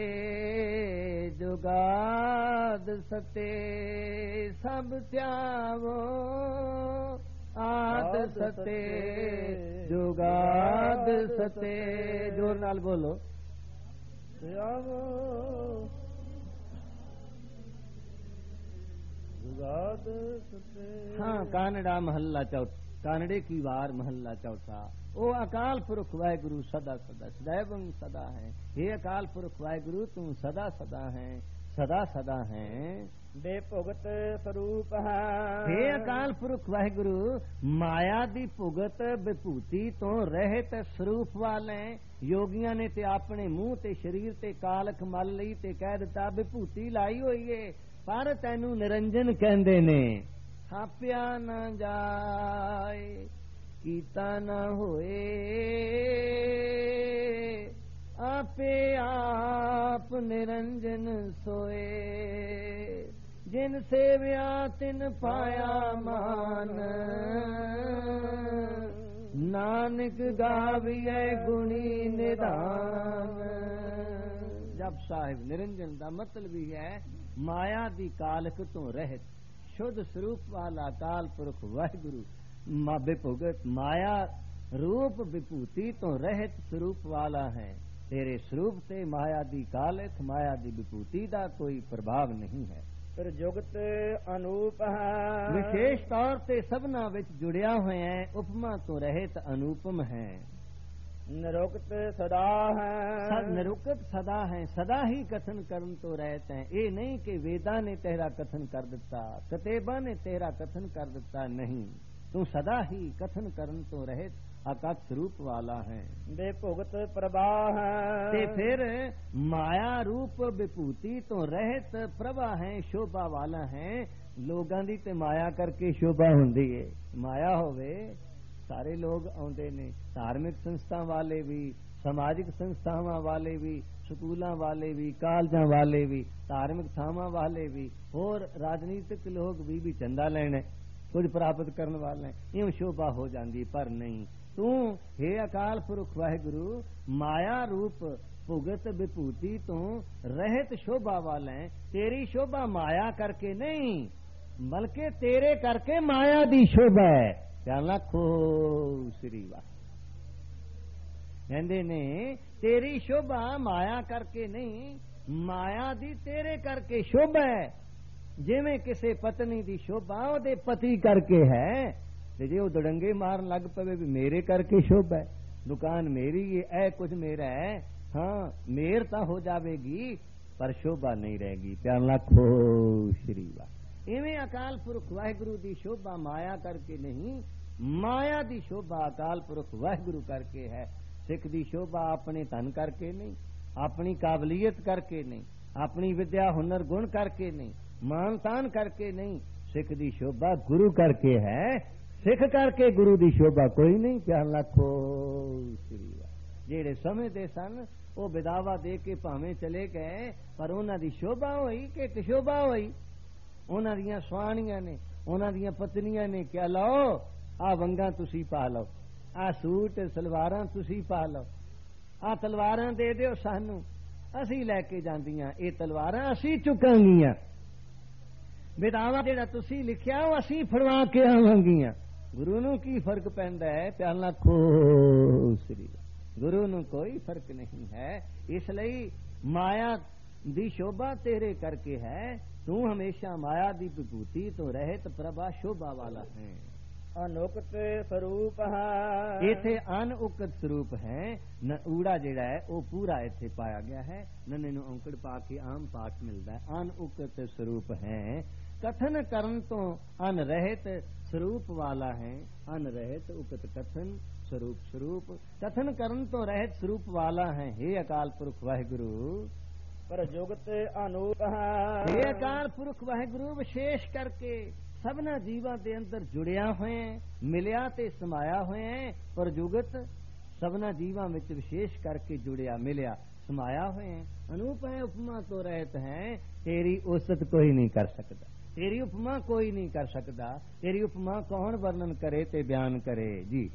जुगाद सत्य, सब त्यावो आद सत्य जुगाद सत्य। जोर नाल बोलो। त्यावो हाँ, कानड़ा महल्ला चौथा, कानड़े की वार महल्ला चौथा। ओ अकाल पुरख वाहिगुरु सदा सदा सदैवं सदा है। हे अकाल पुरख वाहिगुरु तू सदा सदा है, सदा सदा है। बेभुगत स्वरूप है, हे अकाल पुरख वाहिगुरु माया दी भुगत विभूति तो रहत स्वरूप वाले। योगियां ने ते अपने मुंह ते शरीर ते कालख मल लई ते कह दिता विभूति लाई होई है, पर तैनू निरंजन कहंदे ने। थापिया न जाए कीता न होए, आपे आप निरंजन सोए। जिन सेव्या तिन पाया मान, नानक गाविए गुणी निधान। जप साहिब निरंजन का मतलब भी है माया दी कालख तो रहत, शुद्ध स्वरूप वाला काल पुरख वाहिगुरु बेभुगत माया रूप विभूति तो रहत स्वरूप वाला है। तेरे स्वरूप से माया दी कालख माया दी विभूति का कोई प्रभाव नहीं है। फिर जुगत अनूप है, विशेष तौर से सबना विच जुड़िया हुए हैं, उपमा तो रहत अनुपम है। ਨਿਰੁਕਤ ਸਦਾ ਹੈ। ਸਦ ਨਿਰੁਕਤ ਸਦਾ ਹੈ, ਸਦਾ ਹੀ ਕਥਨ ਕਰਨ ਤੋਂ ਰਹਿਤ ਹੈ। ਇਹ ਨਹੀਂ ਕਿ ਵੇਦਾਂ ਨੇ ਤੇਰਾ ਕਥਨ ਕਰ ਦਿੱਤਾ, ਕਤੇਬਾਂ ਨੇ ਤੇਰਾ ਕਥਨ ਕਰ ਦਿੱਤਾ, ਨਹੀਂ, ਤੂੰ ਸਦਾ ਹੀ ਕਥਨ ਕਰਨ ਤੋਂ ਰਹਿਤ ਅਕਥ ਸਰੂਪ ਵਾਲਾ ਹੈ। ਬੇਭੁਗਤ ਪ੍ਰਵਾਹ ਹੈ। ਤੇ ਫਿਰ ਮਾਇਆ ਰੂਪ ਵਿਭੂਤੀ ਤੋਂ ਰਹਿਤ ਪ੍ਰਭਾ ਹੈ, ਸ਼ੋਭਾ ਵਾਲਾ ਹੈ। ਲੋਕਾਂ ਦੀ ਤੇ ਮਾਇਆ ਕਰਕੇ ਸ਼ੋਭਾ ਹੁੰਦੀ ਹੈ। ਮਾਇਆ ਹੋਵੇ ਸਾਰੇ ਲੋਕ ਆਉਂਦੇ ਨੇ, ਧਾਰਮਿਕ ਸੰਸਥਾ ਵਾਲੇ ਵੀ, ਸਮਾਜਿਕ ਸੰਸਥਾਵਾਂ ਵਾਲੇ ਵੀ, ਸਕੂਲਾਂ ਵਾਲੇ ਵੀ, ਕਾਲਜਾਂ ਵਾਲੇ ਵੀ, ਧਾਰਮਿਕ ਥਾਵਾਂ ਵਾਲੇ ਵੀ, ਹੋਰ ਰਾਜਨੀਤਿਕ ਲੋਕ ਵੀ ਵੀ ਚੰਦਾ ਲੈਣੇ, ਕੁਝ ਪ੍ਰਾਪਤ ਕਰਨ ਵਾਲੇ, ਇਉਂ ਸ਼ੋਭਾ ਹੋ ਜਾਂਦੀ। ਪਰ ਨਹੀਂ, ਤੂੰ हे ਅਕਾਲ ਪੁਰਖ ਵਾਹਿਗੁਰੂ ਮਾਇਆ ਰੂਪ ਭੁਗਤ ਵਿਭੂਤੀ ਤੋਂ ਰਹਿਤ ਸ਼ੋਭਾ ਵਾਲਾ ਹੈ। ਤੇਰੀ ਸ਼ੋਭਾ ਮਾਇਆ ਕਰਕੇ ਨਹੀਂ, ਬਲਕਿ ਤੇਰੇ ਕਰਕੇ ਮਾਇਆ ਦੀ ਸ਼ੋਭਾ ਹੈ। ਧਿਆਨ ਰੱਖੋ ਸ੍ਰੀ ਵਾਹਿਗੁਰੂ ਕਹਿੰਦੇ ਨੇ ਤੇਰੀ ਸ਼ੋਭਾ ਮਾਇਆ ਕਰਕੇ ਨਹੀਂ, ਮਾਇਆ ਦੀ ਤੇਰੇ ਕਰਕੇ ਸ਼ੋਭਾ ਹੈ। ਜਿਵੇਂ ਕਿਸੇ ਪਤਨੀ ਦੀ ਸ਼ੋਭਾ ਉਹਦੇ ਪਤੀ ਕਰਕੇ ਹੈ, ਤੇ ਜੇ ਉਹ ਦੜੰਗੇ ਮਾਰਨ ਲੱਗ ਪਵੇ ਵੀ ਮੇਰੇ ਕਰਕੇ ਸ਼ੋਭਾ ਹੈ, ਦੁਕਾਨ ਮੇਰੀ ਹੈ, ਇਹ ਕੁਝ ਮੇਰਾ ਹੈ, ਹਾਂ ਮੇਰ ਤਾਂ ਹੋ ਜਾਵੇਗੀ ਪਰ ਸ਼ੋਭਾ ਨਹੀਂ ਰਹੇਗੀ। ਧਿਆਨ ਰੱਖੋ ਸ੍ਰੀ ਵਾਹਿਗੁਰੂ। ਇਵੇਂ ਅਕਾਲ ਪੁਰਖ ਵਾਹਿਗੁਰੂ ਦੀ ਸ਼ੋਭਾ ਮਾਇਆ ਕਰਕੇ ਨਹੀਂ, ਮਾਇਆ ਦੀ ਸ਼ੋਭਾ ਅਕਾਲ ਪੁਰਖ ਵਾਹਿਗੁਰੂ ਕਰਕੇ ਹੈ। ਸਿੱਖ ਦੀ ਸ਼ੋਭਾ ਆਪਣੇ ਧਨ ਕਰਕੇ ਨਹੀਂ, ਆਪਣੀ ਕਾਬਲੀਅਤ ਕਰਕੇ ਨਹੀਂ, ਆਪਣੀ ਵਿਦਿਆ ਹੁਨਰ ਗੁਣ ਕਰਕੇ ਨਹੀਂ, ਮਾਨ ਤਾਨ ਕਰਕੇ ਨਹੀਂ, ਸਿੱਖ ਦੀ ਸ਼ੋਭਾ ਗੁਰੂ ਕਰਕੇ ਹੈ। ਸਿੱਖ ਕਰਕੇ ਗੁਰੂ ਦੀ ਸ਼ੋਭਾ ਕੋਈ ਨਹੀਂ। ਧਿਆਨ ਰੱਖੋ ਸ੍ਰੀ ਵਾਹਿਗੁਰੂ। ਜਿਹੜੇ ਸਮਝਦੇ ਸਨ ਉਹ ਵਿਦਾਵਾ ਦੇ ਕੇ ਭਾਵੇਂ ਚਲੇ ਗਏ, ਪਰ ਉਹਨਾਂ ਦੀ ਸ਼ੋਭਾ ਹੋਈ ਕਿ ਕਿਸ਼ੋਭਾ ਹੋਈ। ਉਹਨਾਂ ਦੀਆਂ ਸਵਾਣੀਆਂ ਨੇ, ਉਹਨਾਂ ਦੀਆਂ ਪਤਨੀਆਂ ਨੇ ਕਿਹਾ ਲਓ ਆ ਵੰਗਾਂ ਤੁਸੀਂ ਪਾ ਲਓ, ਆ ਸੂਟ ਸਲਵਾਰਾਂ ਤੁਸੀਂ ਪਾ ਲਓ, ਆ ਤਲਵਾਰਾਂ ਦੇ ਦਿਓ ਸਾਨੂੰ, ਅਸੀਂ ਲੈ ਕੇ ਜਾਂਦੀਆਂ, ਇਹ ਤਲਵਾਰਾਂ ਅਸੀਂ ਚੁੱਕਾਂਗੀਆਂ, ਵਿਦਾਵਾ ਜਿਹੜਾ ਤੁਸੀਂ ਲਿਖਿਆ ਉਹ ਅਸੀਂ ਫੜਵਾ ਕੇ ਆਵਾਂਗੀਆਂ। ਗੁਰੂ ਨੂੰ ਕੀ ਫਰਕ ਪੈਂਦਾ ਹੈ? ਧਿਆਨ ਰੱਖੋ ਸ੍ਰੀ ਗੁਰੂ ਨੂੰ ਕੋਈ ਫਰਕ ਨਹੀਂ ਹੈ। ਇਸ ਲਈ ਮਾਇਆ ਦੀ ਸ਼ੋਭਾ ਤੇਰੇ ਕਰਕੇ ਹੈ। ਤੂੰ ਹਮੇਸ਼ਾ ਮਾਇਆ ਦੀ ਵਿਭੂਤੀ ਤੋਂ ਰਹਿਤ ਪ੍ਰਭਾ ਸ਼ੋਭਾ ਵਾਲਾ ਹੈ। ਅਨੁਕਤ ਸਰੂਪ ਹੈ। ਇਥੇ ਅਨੁਕਤ ਸਰੂਪ ਹੈ। ਊੜਾ ਜਿਹੜਾ ਹੈ ਉਹ ਪੂਰਾ ਇੱਥੇ ਪਾਇਆ ਗਿਆ ਹੈ, ਨੰਨੇ ਨੂੰ ਔਂਕੜ ਪਾ ਕੇ ਆਮ ਪਾਠ ਮਿਲਦਾ ਹੈ। ਅਨੁਕਤ ਸਰੂਪ ਹੈ, ਕਥਨ ਕਰਨ ਤੋਂ ਅਨਰਹਿਤ ਸਰੂਪ ਵਾਲਾ ਹੈ। ਅਨਰਹਿਤ ਉਕਤ ਕਥਨ ਸਰੂਪ ਸਰੂਪ ਕਥਨ ਕਰਨ ਤੋਂ ਰਹਿਤ ਸਰੂਪ ਵਾਲਾ ਹੈ। हे ਅਕਾਲ ਪੁਰਖ ਵਾਹਿਗੁਰੂ ਪਰ ਜੁਗਤ ਅਨੂਪ ਹੈ। हे ਅਕਾਲ ਪੁਰਖ ਵਾਹਿਗੁਰੂ ਵਿਸ਼ੇਸ਼ ਕਰਕੇ ਸਭਨਾ ਜੀਵਾਂ ਦੇ ਅੰਦਰ ਜੁੜਿਆ ਹੋਇਆ, ਮਿਲਿਆ ਤੇ ਸਮਾਇਆ ਹੋਇਆ ਹੈ। ਪਰ ਜੁਗਤ ਸਭਨਾ ਜੀਵਾਂ ਵਿੱਚ ਵਿਸ਼ੇਸ਼ ਕਰਕੇ ਜੁੜਿਆ, ਮਿਲਿਆ, ਸਮਾਇਆ ਹੋਇਆ ਹੈ। ਅਨੂਪ ਹੈ, ਉਪਮਾ ਤੋਂ ਰਹਿਤ ਹੈ। ਤੇਰੀ ਉਸਤ ਕੋਈ ਨਹੀਂ ਕਰ ਸਕਦਾ, ਤੇਰੀ ਉਪਮਾ ਕੋਈ ਨਹੀਂ ਕਰ ਸਕਦਾ। ਤੇਰੀ ਉਪਮਾ ਕੌਣ ਵਰਣਨ ਕਰੇ ਤੇ ਬਿਆਨ ਕਰੇ ਜੀ।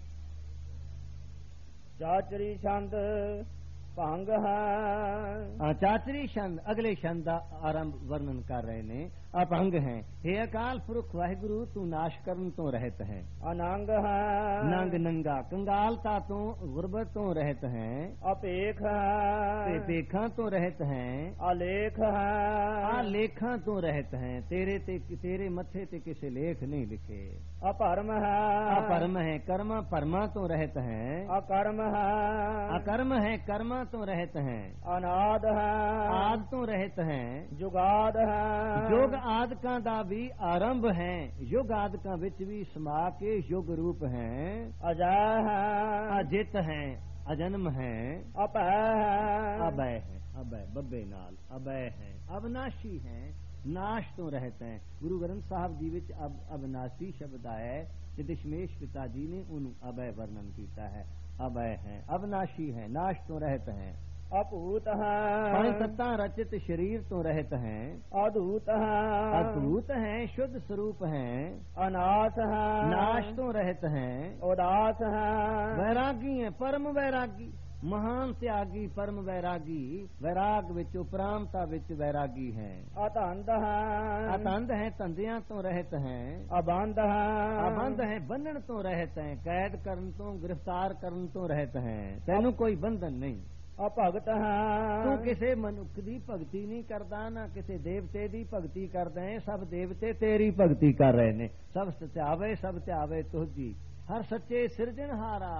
ਚਾਚਰੀ ਛੰਦ ਭੰਗ ਹੈ। ਚਾਚਰੀ ਛੰਦ ਅਗਲੇ ਛੰਦ ਦਾ ਆਰੰਭ ਵਰਣਨ ਕਰ ਰਹੇ ਨੇ। ਅਭੰਗ ਹੈ। हे ਅਕਾਲ ਪੁਰਖ ਵਾਹਿਗੁਰੂ ਤੂੰ ਨਾਸ਼ ਕਰਨ ਤੋਂ ਰਹਿਤ ਹੈ। ਅਨੰਗ ਹੈ। ਨੰਗ ਨੰਗਾ ਕੰਗਾਲਤਾ ਤੋਂ ਗੁਰਬਤ ਤੋਂ ਰਹਿਤ ਹੈ। ਅਪੇਖ ਹੈ। ਤੇ ਪੇਖਾਂ ਤੋਂ ਰਹਿਤ ਹੈ। ਅਲੇਖ ਹੈ। ਆ ਲੇਖਾਂ ਤੋਂ ਰਹਿਤ ਹੈ। ਤੇਰੇ ਤੇ ਤੇਰੇ ਮੱਥੇ ਤੇ ਕਿਸੇ ਲੇਖ ਨਹੀਂ ਲਿਖੇ। ਅਪਰਮ ਹੈ। ਅਪਰਮ ਹੈ, ਕਰਮਾ ਪਰਮਾ ਤੋਂ ਰਹਿਤ ਹੈ। ਅਕਰਮ ਹੈ। ਅਕਰਮ ਹੈ, ਕਰਮਾ ਤੋਂ ਰਹਿਤ ਹੈ। ਅਨਾਦ ਹੈ। ਆਦ ਤੋਂ ਰਹਿਤ ਹੈ। ਜੁਗਾਦ ਹੈ। ਯੁਗ ਆਦਿਕਾਂ ਦਾ ਵੀ ਆਰੰਭ ਹੈ। ਯੁਗ ਆਦਿਕਾਂ ਵਿੱਚ ਵੀ ਸਮਾ ਕੇ ਯੁਗ ਰੂਪ ਹੈ। ਅਜੈ ਹੈ। ਅਜਿਤ ਹੈ, ਅਜਨਮ ਹੈ। ਅਪੈ ਹੈ। ਅਬੈ ਹੈ, ਅਬੈ ਬੱਬੇ ਨਾਲ ਅਬੈ ਹੈ। ਅਬਨਾਸ਼ੀ ਹੈ, ਨਾਸ਼ ਤੋਂ ਰਹਿਤ ਹੈ। ਗੁਰੂ ਗ੍ਰੰਥ ਸਾਹਿਬ ਜੀ ਵਿੱਚ ਅਬ ਅਬਨਾਸ਼ੀ ਸ਼ਬਦ ਆਇਆ ਹੈ ਤੇ ਦਸ਼ਮੇਸ਼ ਪਿਤਾ ਜੀ ਨੇ ਉਹਨੂੰ ਅਬੈ ਵਰਣਨ ਕੀਤਾ ਹੈ। ਅਬੈ ਹੈ, ਅਬਨਾਸ਼ੀ ਹੈ, ਨਾਸ਼ ਤੋਂ ਰਹਿਤ ਹੈ। ਅਭੂਤ ਹੈ। ਪੰਜ ਤੱਤਾਂ ਰਚਿਤ ਸਰੀਰ ਤੋਂ ਰਹਿਤ ਹੈ। ਅਦੂਤ ਹੈ। ਅਦੂਤ ਹੈ, ਸ਼ੁੱਧ ਸਰੂਪ ਹੈ। ਅਨਾਸ ਹੈ। ਨਾਸ਼ ਤੋਂ ਰਹਿਤ ਹੈ। ਉਦਾਸ ਹੈ। ਵੈਰਾਗੀ ਹੈ, ਪਰਮ ਵੈਰਾਗੀ, ਮਹਾਨ ਤਿਆਗੀ, ਪਰਮ ਵੈਰਾਗੀ। ਵੈਰਾਗ ਵਿੱਚ ਉਪਰਾਮਤਾ ਵਿੱਚ ਵੈਰਾਗੀ ਹੈ। ਅਤੰਦ ਹੈ। ਅਤੰਦ ਹੈ, ਧੰਦਿਆਂ ਤੋਂ ਰਹਿਤ ਹੈ। ਅਬੰਧ ਹੈ। ਅਬੰਧ ਹੈ, ਬੰਧਨ ਤੋਂ ਰਹਿਤ ਹੈ। ਕੈਦ ਕਰਨ ਤੋਂ, ਗ੍ਰਿਫਤਾਰ ਕਰਨ ਤੋਂ ਰਹਿਤ ਹੈ। ਤੈਨੂੰ ਕੋਈ ਬੰਧਨ ਨਹੀਂ। ਅਭਗਤ ਹੈ। ਤੂੰ ਕਿਸੇ ਮਨੁੱਖ ਦੀ ਭਗਤੀ ਨਹੀਂ ਕਰਦਾ, ਨਾ ਕਿਸੇ ਦੇਵਤੇ ਦੀ ਭਗਤੀ ਕਰਦਾ ਹੈ। ਸਭ ਦੇਵਤੇ ਤੇਰੀ ਭਗਤੀ ਕਰ ਰਹੇ ਨੇ। ਸਭ ਸਚਾਵੇ, ਸਭ ਧਿਆਵੇ ਤੁਝੀ। ਹਰ ਸੱਚੇ ਸਿਰਜਣਹਾਰਾ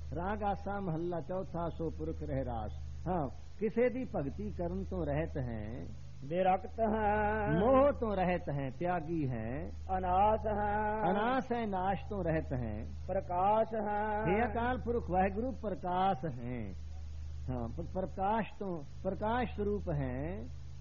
ਰਾਗ ਆਸਾ ਮਹੱਲਾ ਚੌਥਾ ਸੋ ਪੁਰਖ ਰਹਿ ਰਾਸ। ਹਾਂ, ਕਿਸੇ ਦੀ ਭਗਤੀ ਕਰਨ ਤੋਂ ਰਹਿਤ ਹੈ, ਵਿਰਕਤ ਹੈ, ਮੋਹ ਤੋਂ ਰਹਿਤ ਹੈ, ਤਿਆਗੀ ਹੈ, ਅਨਾਸ ਹੈ, ਅਨਾਸ ਹੈ, ਨਾਸ਼ ਤੋਂ ਰਹਿਤ ਹੈ, ਪ੍ਰਕਾਸ਼ ਹੈ, हे ਅਕਾਲ ਪੁਰਖ ਵਾਹਿਗੁਰੂ ਪ੍ਰਕਾਸ਼ ਹੈ। ਹਾਂ, ਪ੍ਰਕਾਸ਼ ਤੋਂ ਪ੍ਰਕਾਸ਼ ਸਰੂਪ ਹੈ।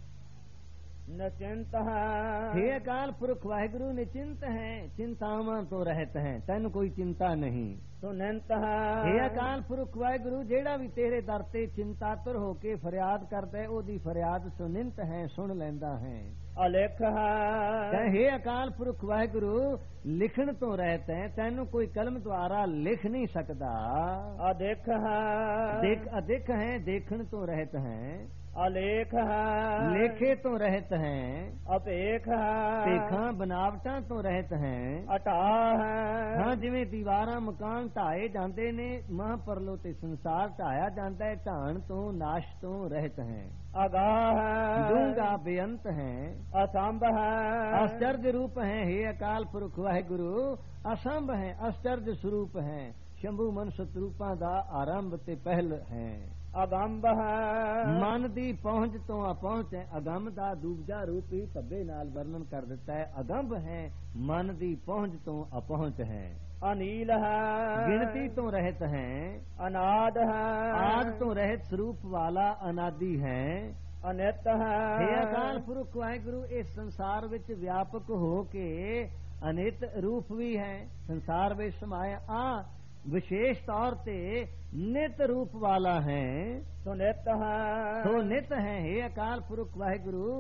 ਨਿਚਿੰਤ ਹੈ, हे ਅਕਾਲ ਪੁਰਖ ਵਾਹਿਗੁਰੂ ਨਿਚਿੰਤ ਹੈ, ਚਿੰਤਾਵਾਂ ਤੋਂ ਰਹਿਤ ਹੈ, ਤੈਨੂੰ ਕੋਈ ਚਿੰਤਾ ਨਹੀਂ। ਸੁਨਿੰਤ ਹੈ, हे ਅਕਾਲ ਪੁਰਖ ਵਾਹਿਗੁਰੂ ਜਿਹੜਾ ਵੀ ਤੇਰੇ ਦਰ ਤੇ ਚਿੰਤਾਤੁਰ ਹੋ ਕੇ ਫਰਿਆਦ ਕਰਦਾ ਹੈ, ਉਹਦੀ ਫਰਿਆਦ ਸੁਨਿੰਤ ਹੈ, ਸੁਣ ਲੈਂਦਾ ਹੈ। ਅਲੇਖ ਹੈ, ਕਹੇ ਅਕਾਲ ਪੁਰਖ ਵਾਹਿਗੁਰੂ ਲਿਖਣ ਤੋਂ ਰਹਿਤ ਹੈ, ਤੈਨੂੰ ਕੋਈ ਕਲਮ ਦੁਆਰਾ ਲਿਖ ਨਹੀਂ ਸਕਦਾ। ਅਦੇਖ ਹੈ, ਦੇਖ ਅਦਿਖ ਹੈ, ਦੇਖਣ ਤੋਂ ਰਹਿਤ ਹੈ, ਅਲੇਖ ਹੈ, ਲੇਖੇ ਤੋਂ ਰਹਿਤ ਹੈ, ਅਪੇਖ ਹੈ, ਭੇਖਾਂ ਬਨਾਵਟਾਂ ਤੋਂ ਰਹਿਤ ਹੈ। ਅਟਾ ਹੈ, ਹਾਂ, ਜਿਵੇਂ ਦੀਵਾਰਾਂ ਮਕਾਨ ਢਾਏ ਜਾਂਦੇ ਨੇ, ਮਹਾਂਪਰਲੋ ਤੇ ਸੰਸਾਰ ਢਾਇਆ ਜਾਂਦਾ ਹੈ, ਢਾਣ ਤੋਂ ਨਾਸ਼ ਤੋਂ ਰਹਿਤ ਹੈ। ਅਗਾਹ ਹੈ, ਡੂੰਘਾ ਬੇਅੰਤ ਹੈ, ਅਸੰਭ ਹੈ, ਆਸ਼ਚर्य रूप है। हे ਅਕਾਲ ਪੁਰਖ ਵਾਹਿਗੁਰੂ ਅਸੰਭ ਹੈ, ਆਸ਼ਚर्य ਸਰੂਪ ਹੈ, ਸ਼ੰਭੂ ਮਨ ਸਤਰੂਪਾਂ ਦਾ ਆਰੰਭ ਤੇ ਪਹਿਲ ਹੈ। ਅਗੰਭ ਹੈ, ਮਨ ਦੀ ਪਹੁੰਚ ਤੋਂ ਅਪਹੁੰਚ ਹੈ। ਅਗੰਭ ਦਾ ਦੂਜਾ ਰੂਪ ਹੀ ਧੱਬੇ ਨਾਲ ਵਰਣਨ ਕਰ ਦਿੱਤਾ ਹੈ। ਅਗੰਭ ਹੈ, ਮਨ ਦੀ ਪਹੁੰਚ ਤੋਂ ਅਪਹੁੰਚ ਹੈ। ਅਨੀਲ ਹੈ, ਗਿਣਤੀ ਤੋਂ ਰਹਿਤ ਹੈ, ਅਨਾਦ ਹੈ, ਆਦ ਤੋਂ ਰਹਿਤ ਸਰੂਪ ਵਾਲਾ ਅਨਾਦੀ ਹੈ। ਅਨਿਤ हे ਹੈ, ਅਕਾਲ ਪੁਰਖ ਵਾਹਿਗੁਰੂ ਇਸ ਸੰਸਾਰ ਵਿੱਚ ਵਿਆਪਕ ਹੋ ਕੇ ਅਨਿਤ ਰੂਪ ਵੀ ਹੈ। ਸੰਸਾਰ ਵਿੱਚ ਸਮਾਇਆ ਆ ਵਿਸ਼ੇਸ਼ ਤੌਰ ਤੇ ਨਿਤ ਰੂਪ ਵਾਲਾ ਹੈ। ਸੁਨਿਤ ਹੈ, ਸੋ ਨਿਤ ਹੈ। हे ਅਕਾਲ ਪੁਰਖ ਵਾਹਿਗੁਰੂ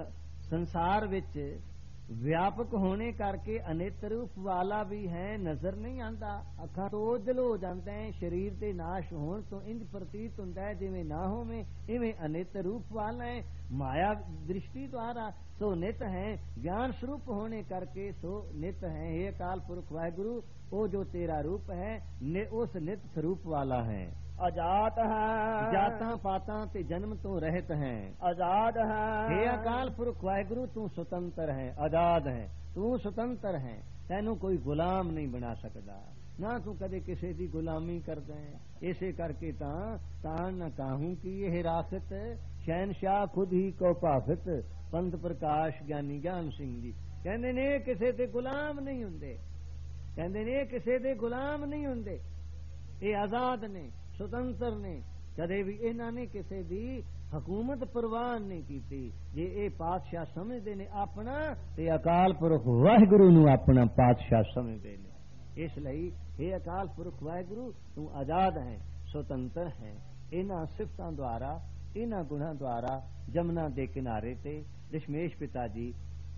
ਸੰਸਾਰ ਵਿੱਚ ਵਿਆਪਕ ਹੋਣੇ ਕਰਕੇ ਅਨਿਤ ਰੂਪ ਵਾਲਾ ਵੀ ਹੈ, ਨਜ਼ਰ ਨਹੀਂ ਆਂਦਾ, ਅੱਖਾਂ ਤੋਂ ਓਝਲ ਹੋ ਜਾਂਦਾ ਹੈ। ਸਰੀਰ ਦੇ ਨਾਸ਼ ਹੋਣ ਤੋਂ ਇੰਜ ਪ੍ਰਤੀਤ ਹੁੰਦਾ ਹੈ ਜਿਵੇਂ ਨਾ ਹੋਵੇ, ਇਵੇਂ ਅਨਿਤ ਰੂਪ ਵਾਲਾ ਹੈ। ਮਾਇਆ ਦ੍ਰਿਸ਼ਟੀ ਦੁਆਰਾ ਸੋ ਨਿਤ ਹੈ, ਗਿਆਨ ਸਰੂਪ ਹੋਣੇ ਕਰਕੇ ਸੋ ਨਿਤ ਹੈ। हे ਅਕਾਲ ਪੁਰਖ ਵਾਹਿਗੁਰੂ ਉਹ ਜੋ ਤੇਰਾ ਰੂਪ ਹੈ ਉਸ ਨਿਤ ਸਰੂਪ ਵਾਲਾ ਹੈ। ਅਜਾਤ ਹੈ, ਜਾਤਾਂ ਪਾਤਾਂ ਤੇ ਜਨਮ ਤੋਂ ਰਹਿਤ ਹੈ। ਆਜ਼ਾਦ ਹੈ, हे ਅਕਾਲ ਪੁਰਖ ਵਾਹਿਗੁਰੂ ਤੂੰ ਸੁਤੰਤਰ ਹੈ, ਆਜ਼ਾਦ ਹੈ, ਤੂੰ ਸੁਤੰਤਰ ਹੈ, ਤੈਨੂੰ ਕੋਈ ਗੁਲਾਮ ਨਹੀਂ ਬਣਾ ਸਕਦਾ, ਨਾ ਤੂੰ ਕਦੇ ਕਿਸੇ ਦੀ ਗੁਲਾਮੀ ਕਰਦਾ ਹੈ। ਇਸੇ ਕਰਕੇ ਤਾਂ ਤਾਂ ਨਾ ਕਾਹੂ ਕੀ ਇਹ ਰਾਖਤ, ਸ਼ਹਿਨशाह ਖੁਦ ਹੀ ਕੋ ਭਾਫਤ, ਪੰਥ ਪ੍ਰਕਾਸ਼ ਗਿਆਨੀ ਗਿਆਨ ਸਿੰਘ ਜੀ ਕਹਿੰਦੇ ਨੇ ਕਿਸੇ ਦੇ ਗੁਲਾਮ ਨਹੀਂ ਹੁੰਦੇ, ਕਹਿੰਦੇ ਨੇ ਕਿਸੇ ਦੇ ਗੁਲਾਮ ਨਹੀਂ ਹੁੰਦੇ, ਇਹ ਆਜ਼ਾਦ ਨੇ, ਸੁਤੰਤਰ ਨੇ, ਕਦੇ ਵੀ ਇਹਨਾਂ ਨੇ ਕਿਸੇ ਦੀ ਹਕੂਮਤ ਪ੍ਰਵਾਨ ਨਹੀਂ ਕੀਤੀ। ਜੇ ਇਹ ਪਾਤਸ਼ਾਹ ਸਮਝਦੇ ਨੇ ਆਪਣਾ ਤੇ ਅਕਾਲ ਪੁਰਖ ਵਾਹਿਗੁਰੂ ਨੂੰ ਆਪਣਾ ਪਾਤਸ਼ਾਹ ਸਮਝਦੇ ਨੇ। ਇਸ ਲਈ ਇਹ ਅਕਾਲ ਪੁਰਖ ਵਾਹਿਗੁਰੂ ਤੂੰ ਆਜ਼ਾਦ ਹੈ, ਸੁਤੰਤਰ ਹੈ। ਇਹਨਾਂ ਸਿਫਤਾਂ ਦੁਆਰਾ, ਇਹਨਾਂ ਗੁਣਾਂ ਦੁਆਰਾ ਜਮਨਾ ਦੇ ਕਿਨਾਰੇ ਤੇ ਦਸ਼ਮੇਸ਼ ਪਿਤਾ ਜੀ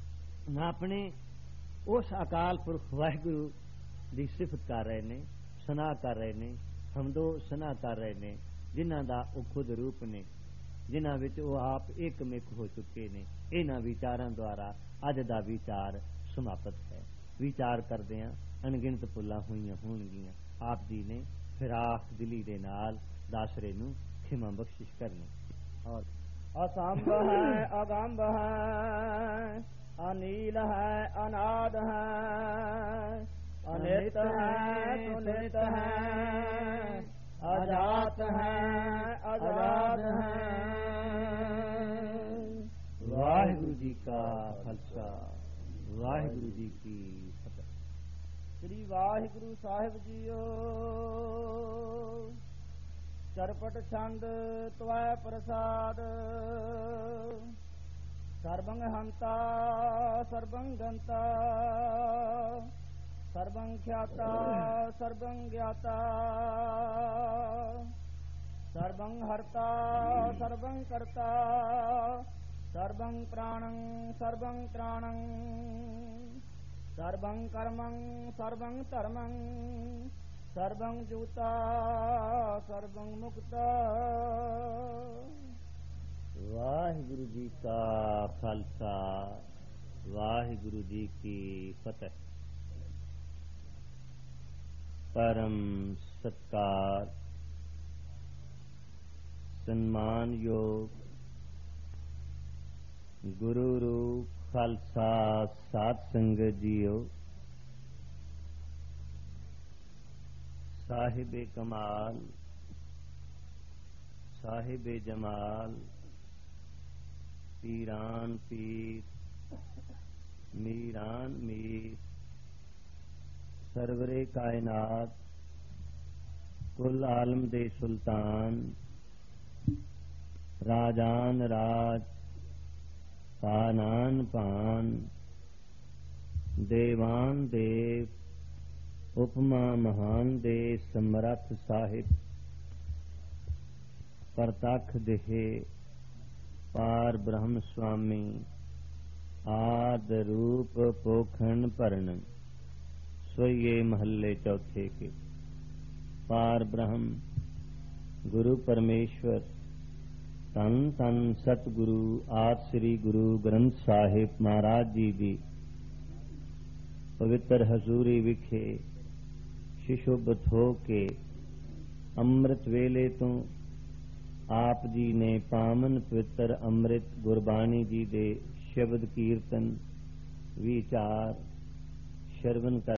ਆਪਣੇ ਉਸ ਅਕਾਲ ਪੁਰਖ ਵਾਹਿਗੁਰੂ ਦੀ ਸਿਫਤ ਕਰ ਰਹੇ ਨੇ, ਸਨਾ ਕਰ ਰਹੇ ਨੇ, ਹਮਦੋ ਸਨਾ ਕਰ ਰਹੇ ਨੇ, ਜਿਨ੍ਹਾਂ ਦਾ ਉਹ ਖੁਦ ਰੂਪ ਨੇ, ਜਿਨ੍ਹਾਂ ਵਿੱਚ ਉਹ ਆਪ ਇੱਕਮਿਕ ਹੋ ਚੁੱਕੇ ਨੇ। ਇਹਨਾਂ ਵਿਚਾਰਾਂ ਦੁਆਰਾ ਅੱਜ ਦਾ ਵਿਚਾਰ ਸਮਾਪਤ ਹੈ। ਵਿਚਾਰ ਕਰਦਿਆਂ ਅਣਗਿਣਤ ਭੁੱਲਾਂ ਹੋਈਆਂ ਹੋਣਗੀਆਂ। ਆਪ ਜੀ ਨੇ ਫਿਰਾਖ ਦਿਲੀ ਦੇ ਨਾਲ ਦਾਸਰੇ ਨੂੰ ਖਿਮਾ ਬਖਸ਼ਿਸ਼ ਕਰਨੀ। ਔਰ असंभ है, अगंभ है, अनील है, अनाद है, अनित है, सुनित है, अजात है, आजाद है। वाहिगुरु जी का खालसा, वाहिगुरु जी की फतेह। श्री वाहिगुरु साहिब जीओ। चरपट छंद त्वै प्रसाद, सर्वं हंता सर्वं गंता, सर्वं ख्याता सर्वं ज्ञाता, सर्वं हर्ता सर्वं कर्ता, सर्वं प्राणं सर्वं त्राणं, सर्वं कर्मं सर्वं धर्मं, सर्वं जूता सर्वं मुक्ता। वाहिगुरु जी का खालसा, वाहिगुरु जी की फतेह। परम सत्कार सम्मान योग गुरु रूप खालसा साध संगत जीओ। साहिबे कमाल साहिबे जमाल पीरान पीर मीरान मीर सरवरे कायनात कुल आलम दे सुल्तान राजान राज पानान पान देवान देव उपमा महान दे समरथ साहिब परतख देहे पार ब्रह्म स्वामी आद रूप पोखण भरण सोये महल्ले चौथे के। पार ब्रह्म गुरु परमेश्वर तन तन सतगुरु आद श्री गुरु ग्रंथ साहिब महाराज जी दी पवित्र हजूरी विखे शिशुबत हो के अमृत वेले तो आप जी ने पावन पवित्र अमृत गुरबाणी जी दे शब्द कीर्तन विचार श्रवण कर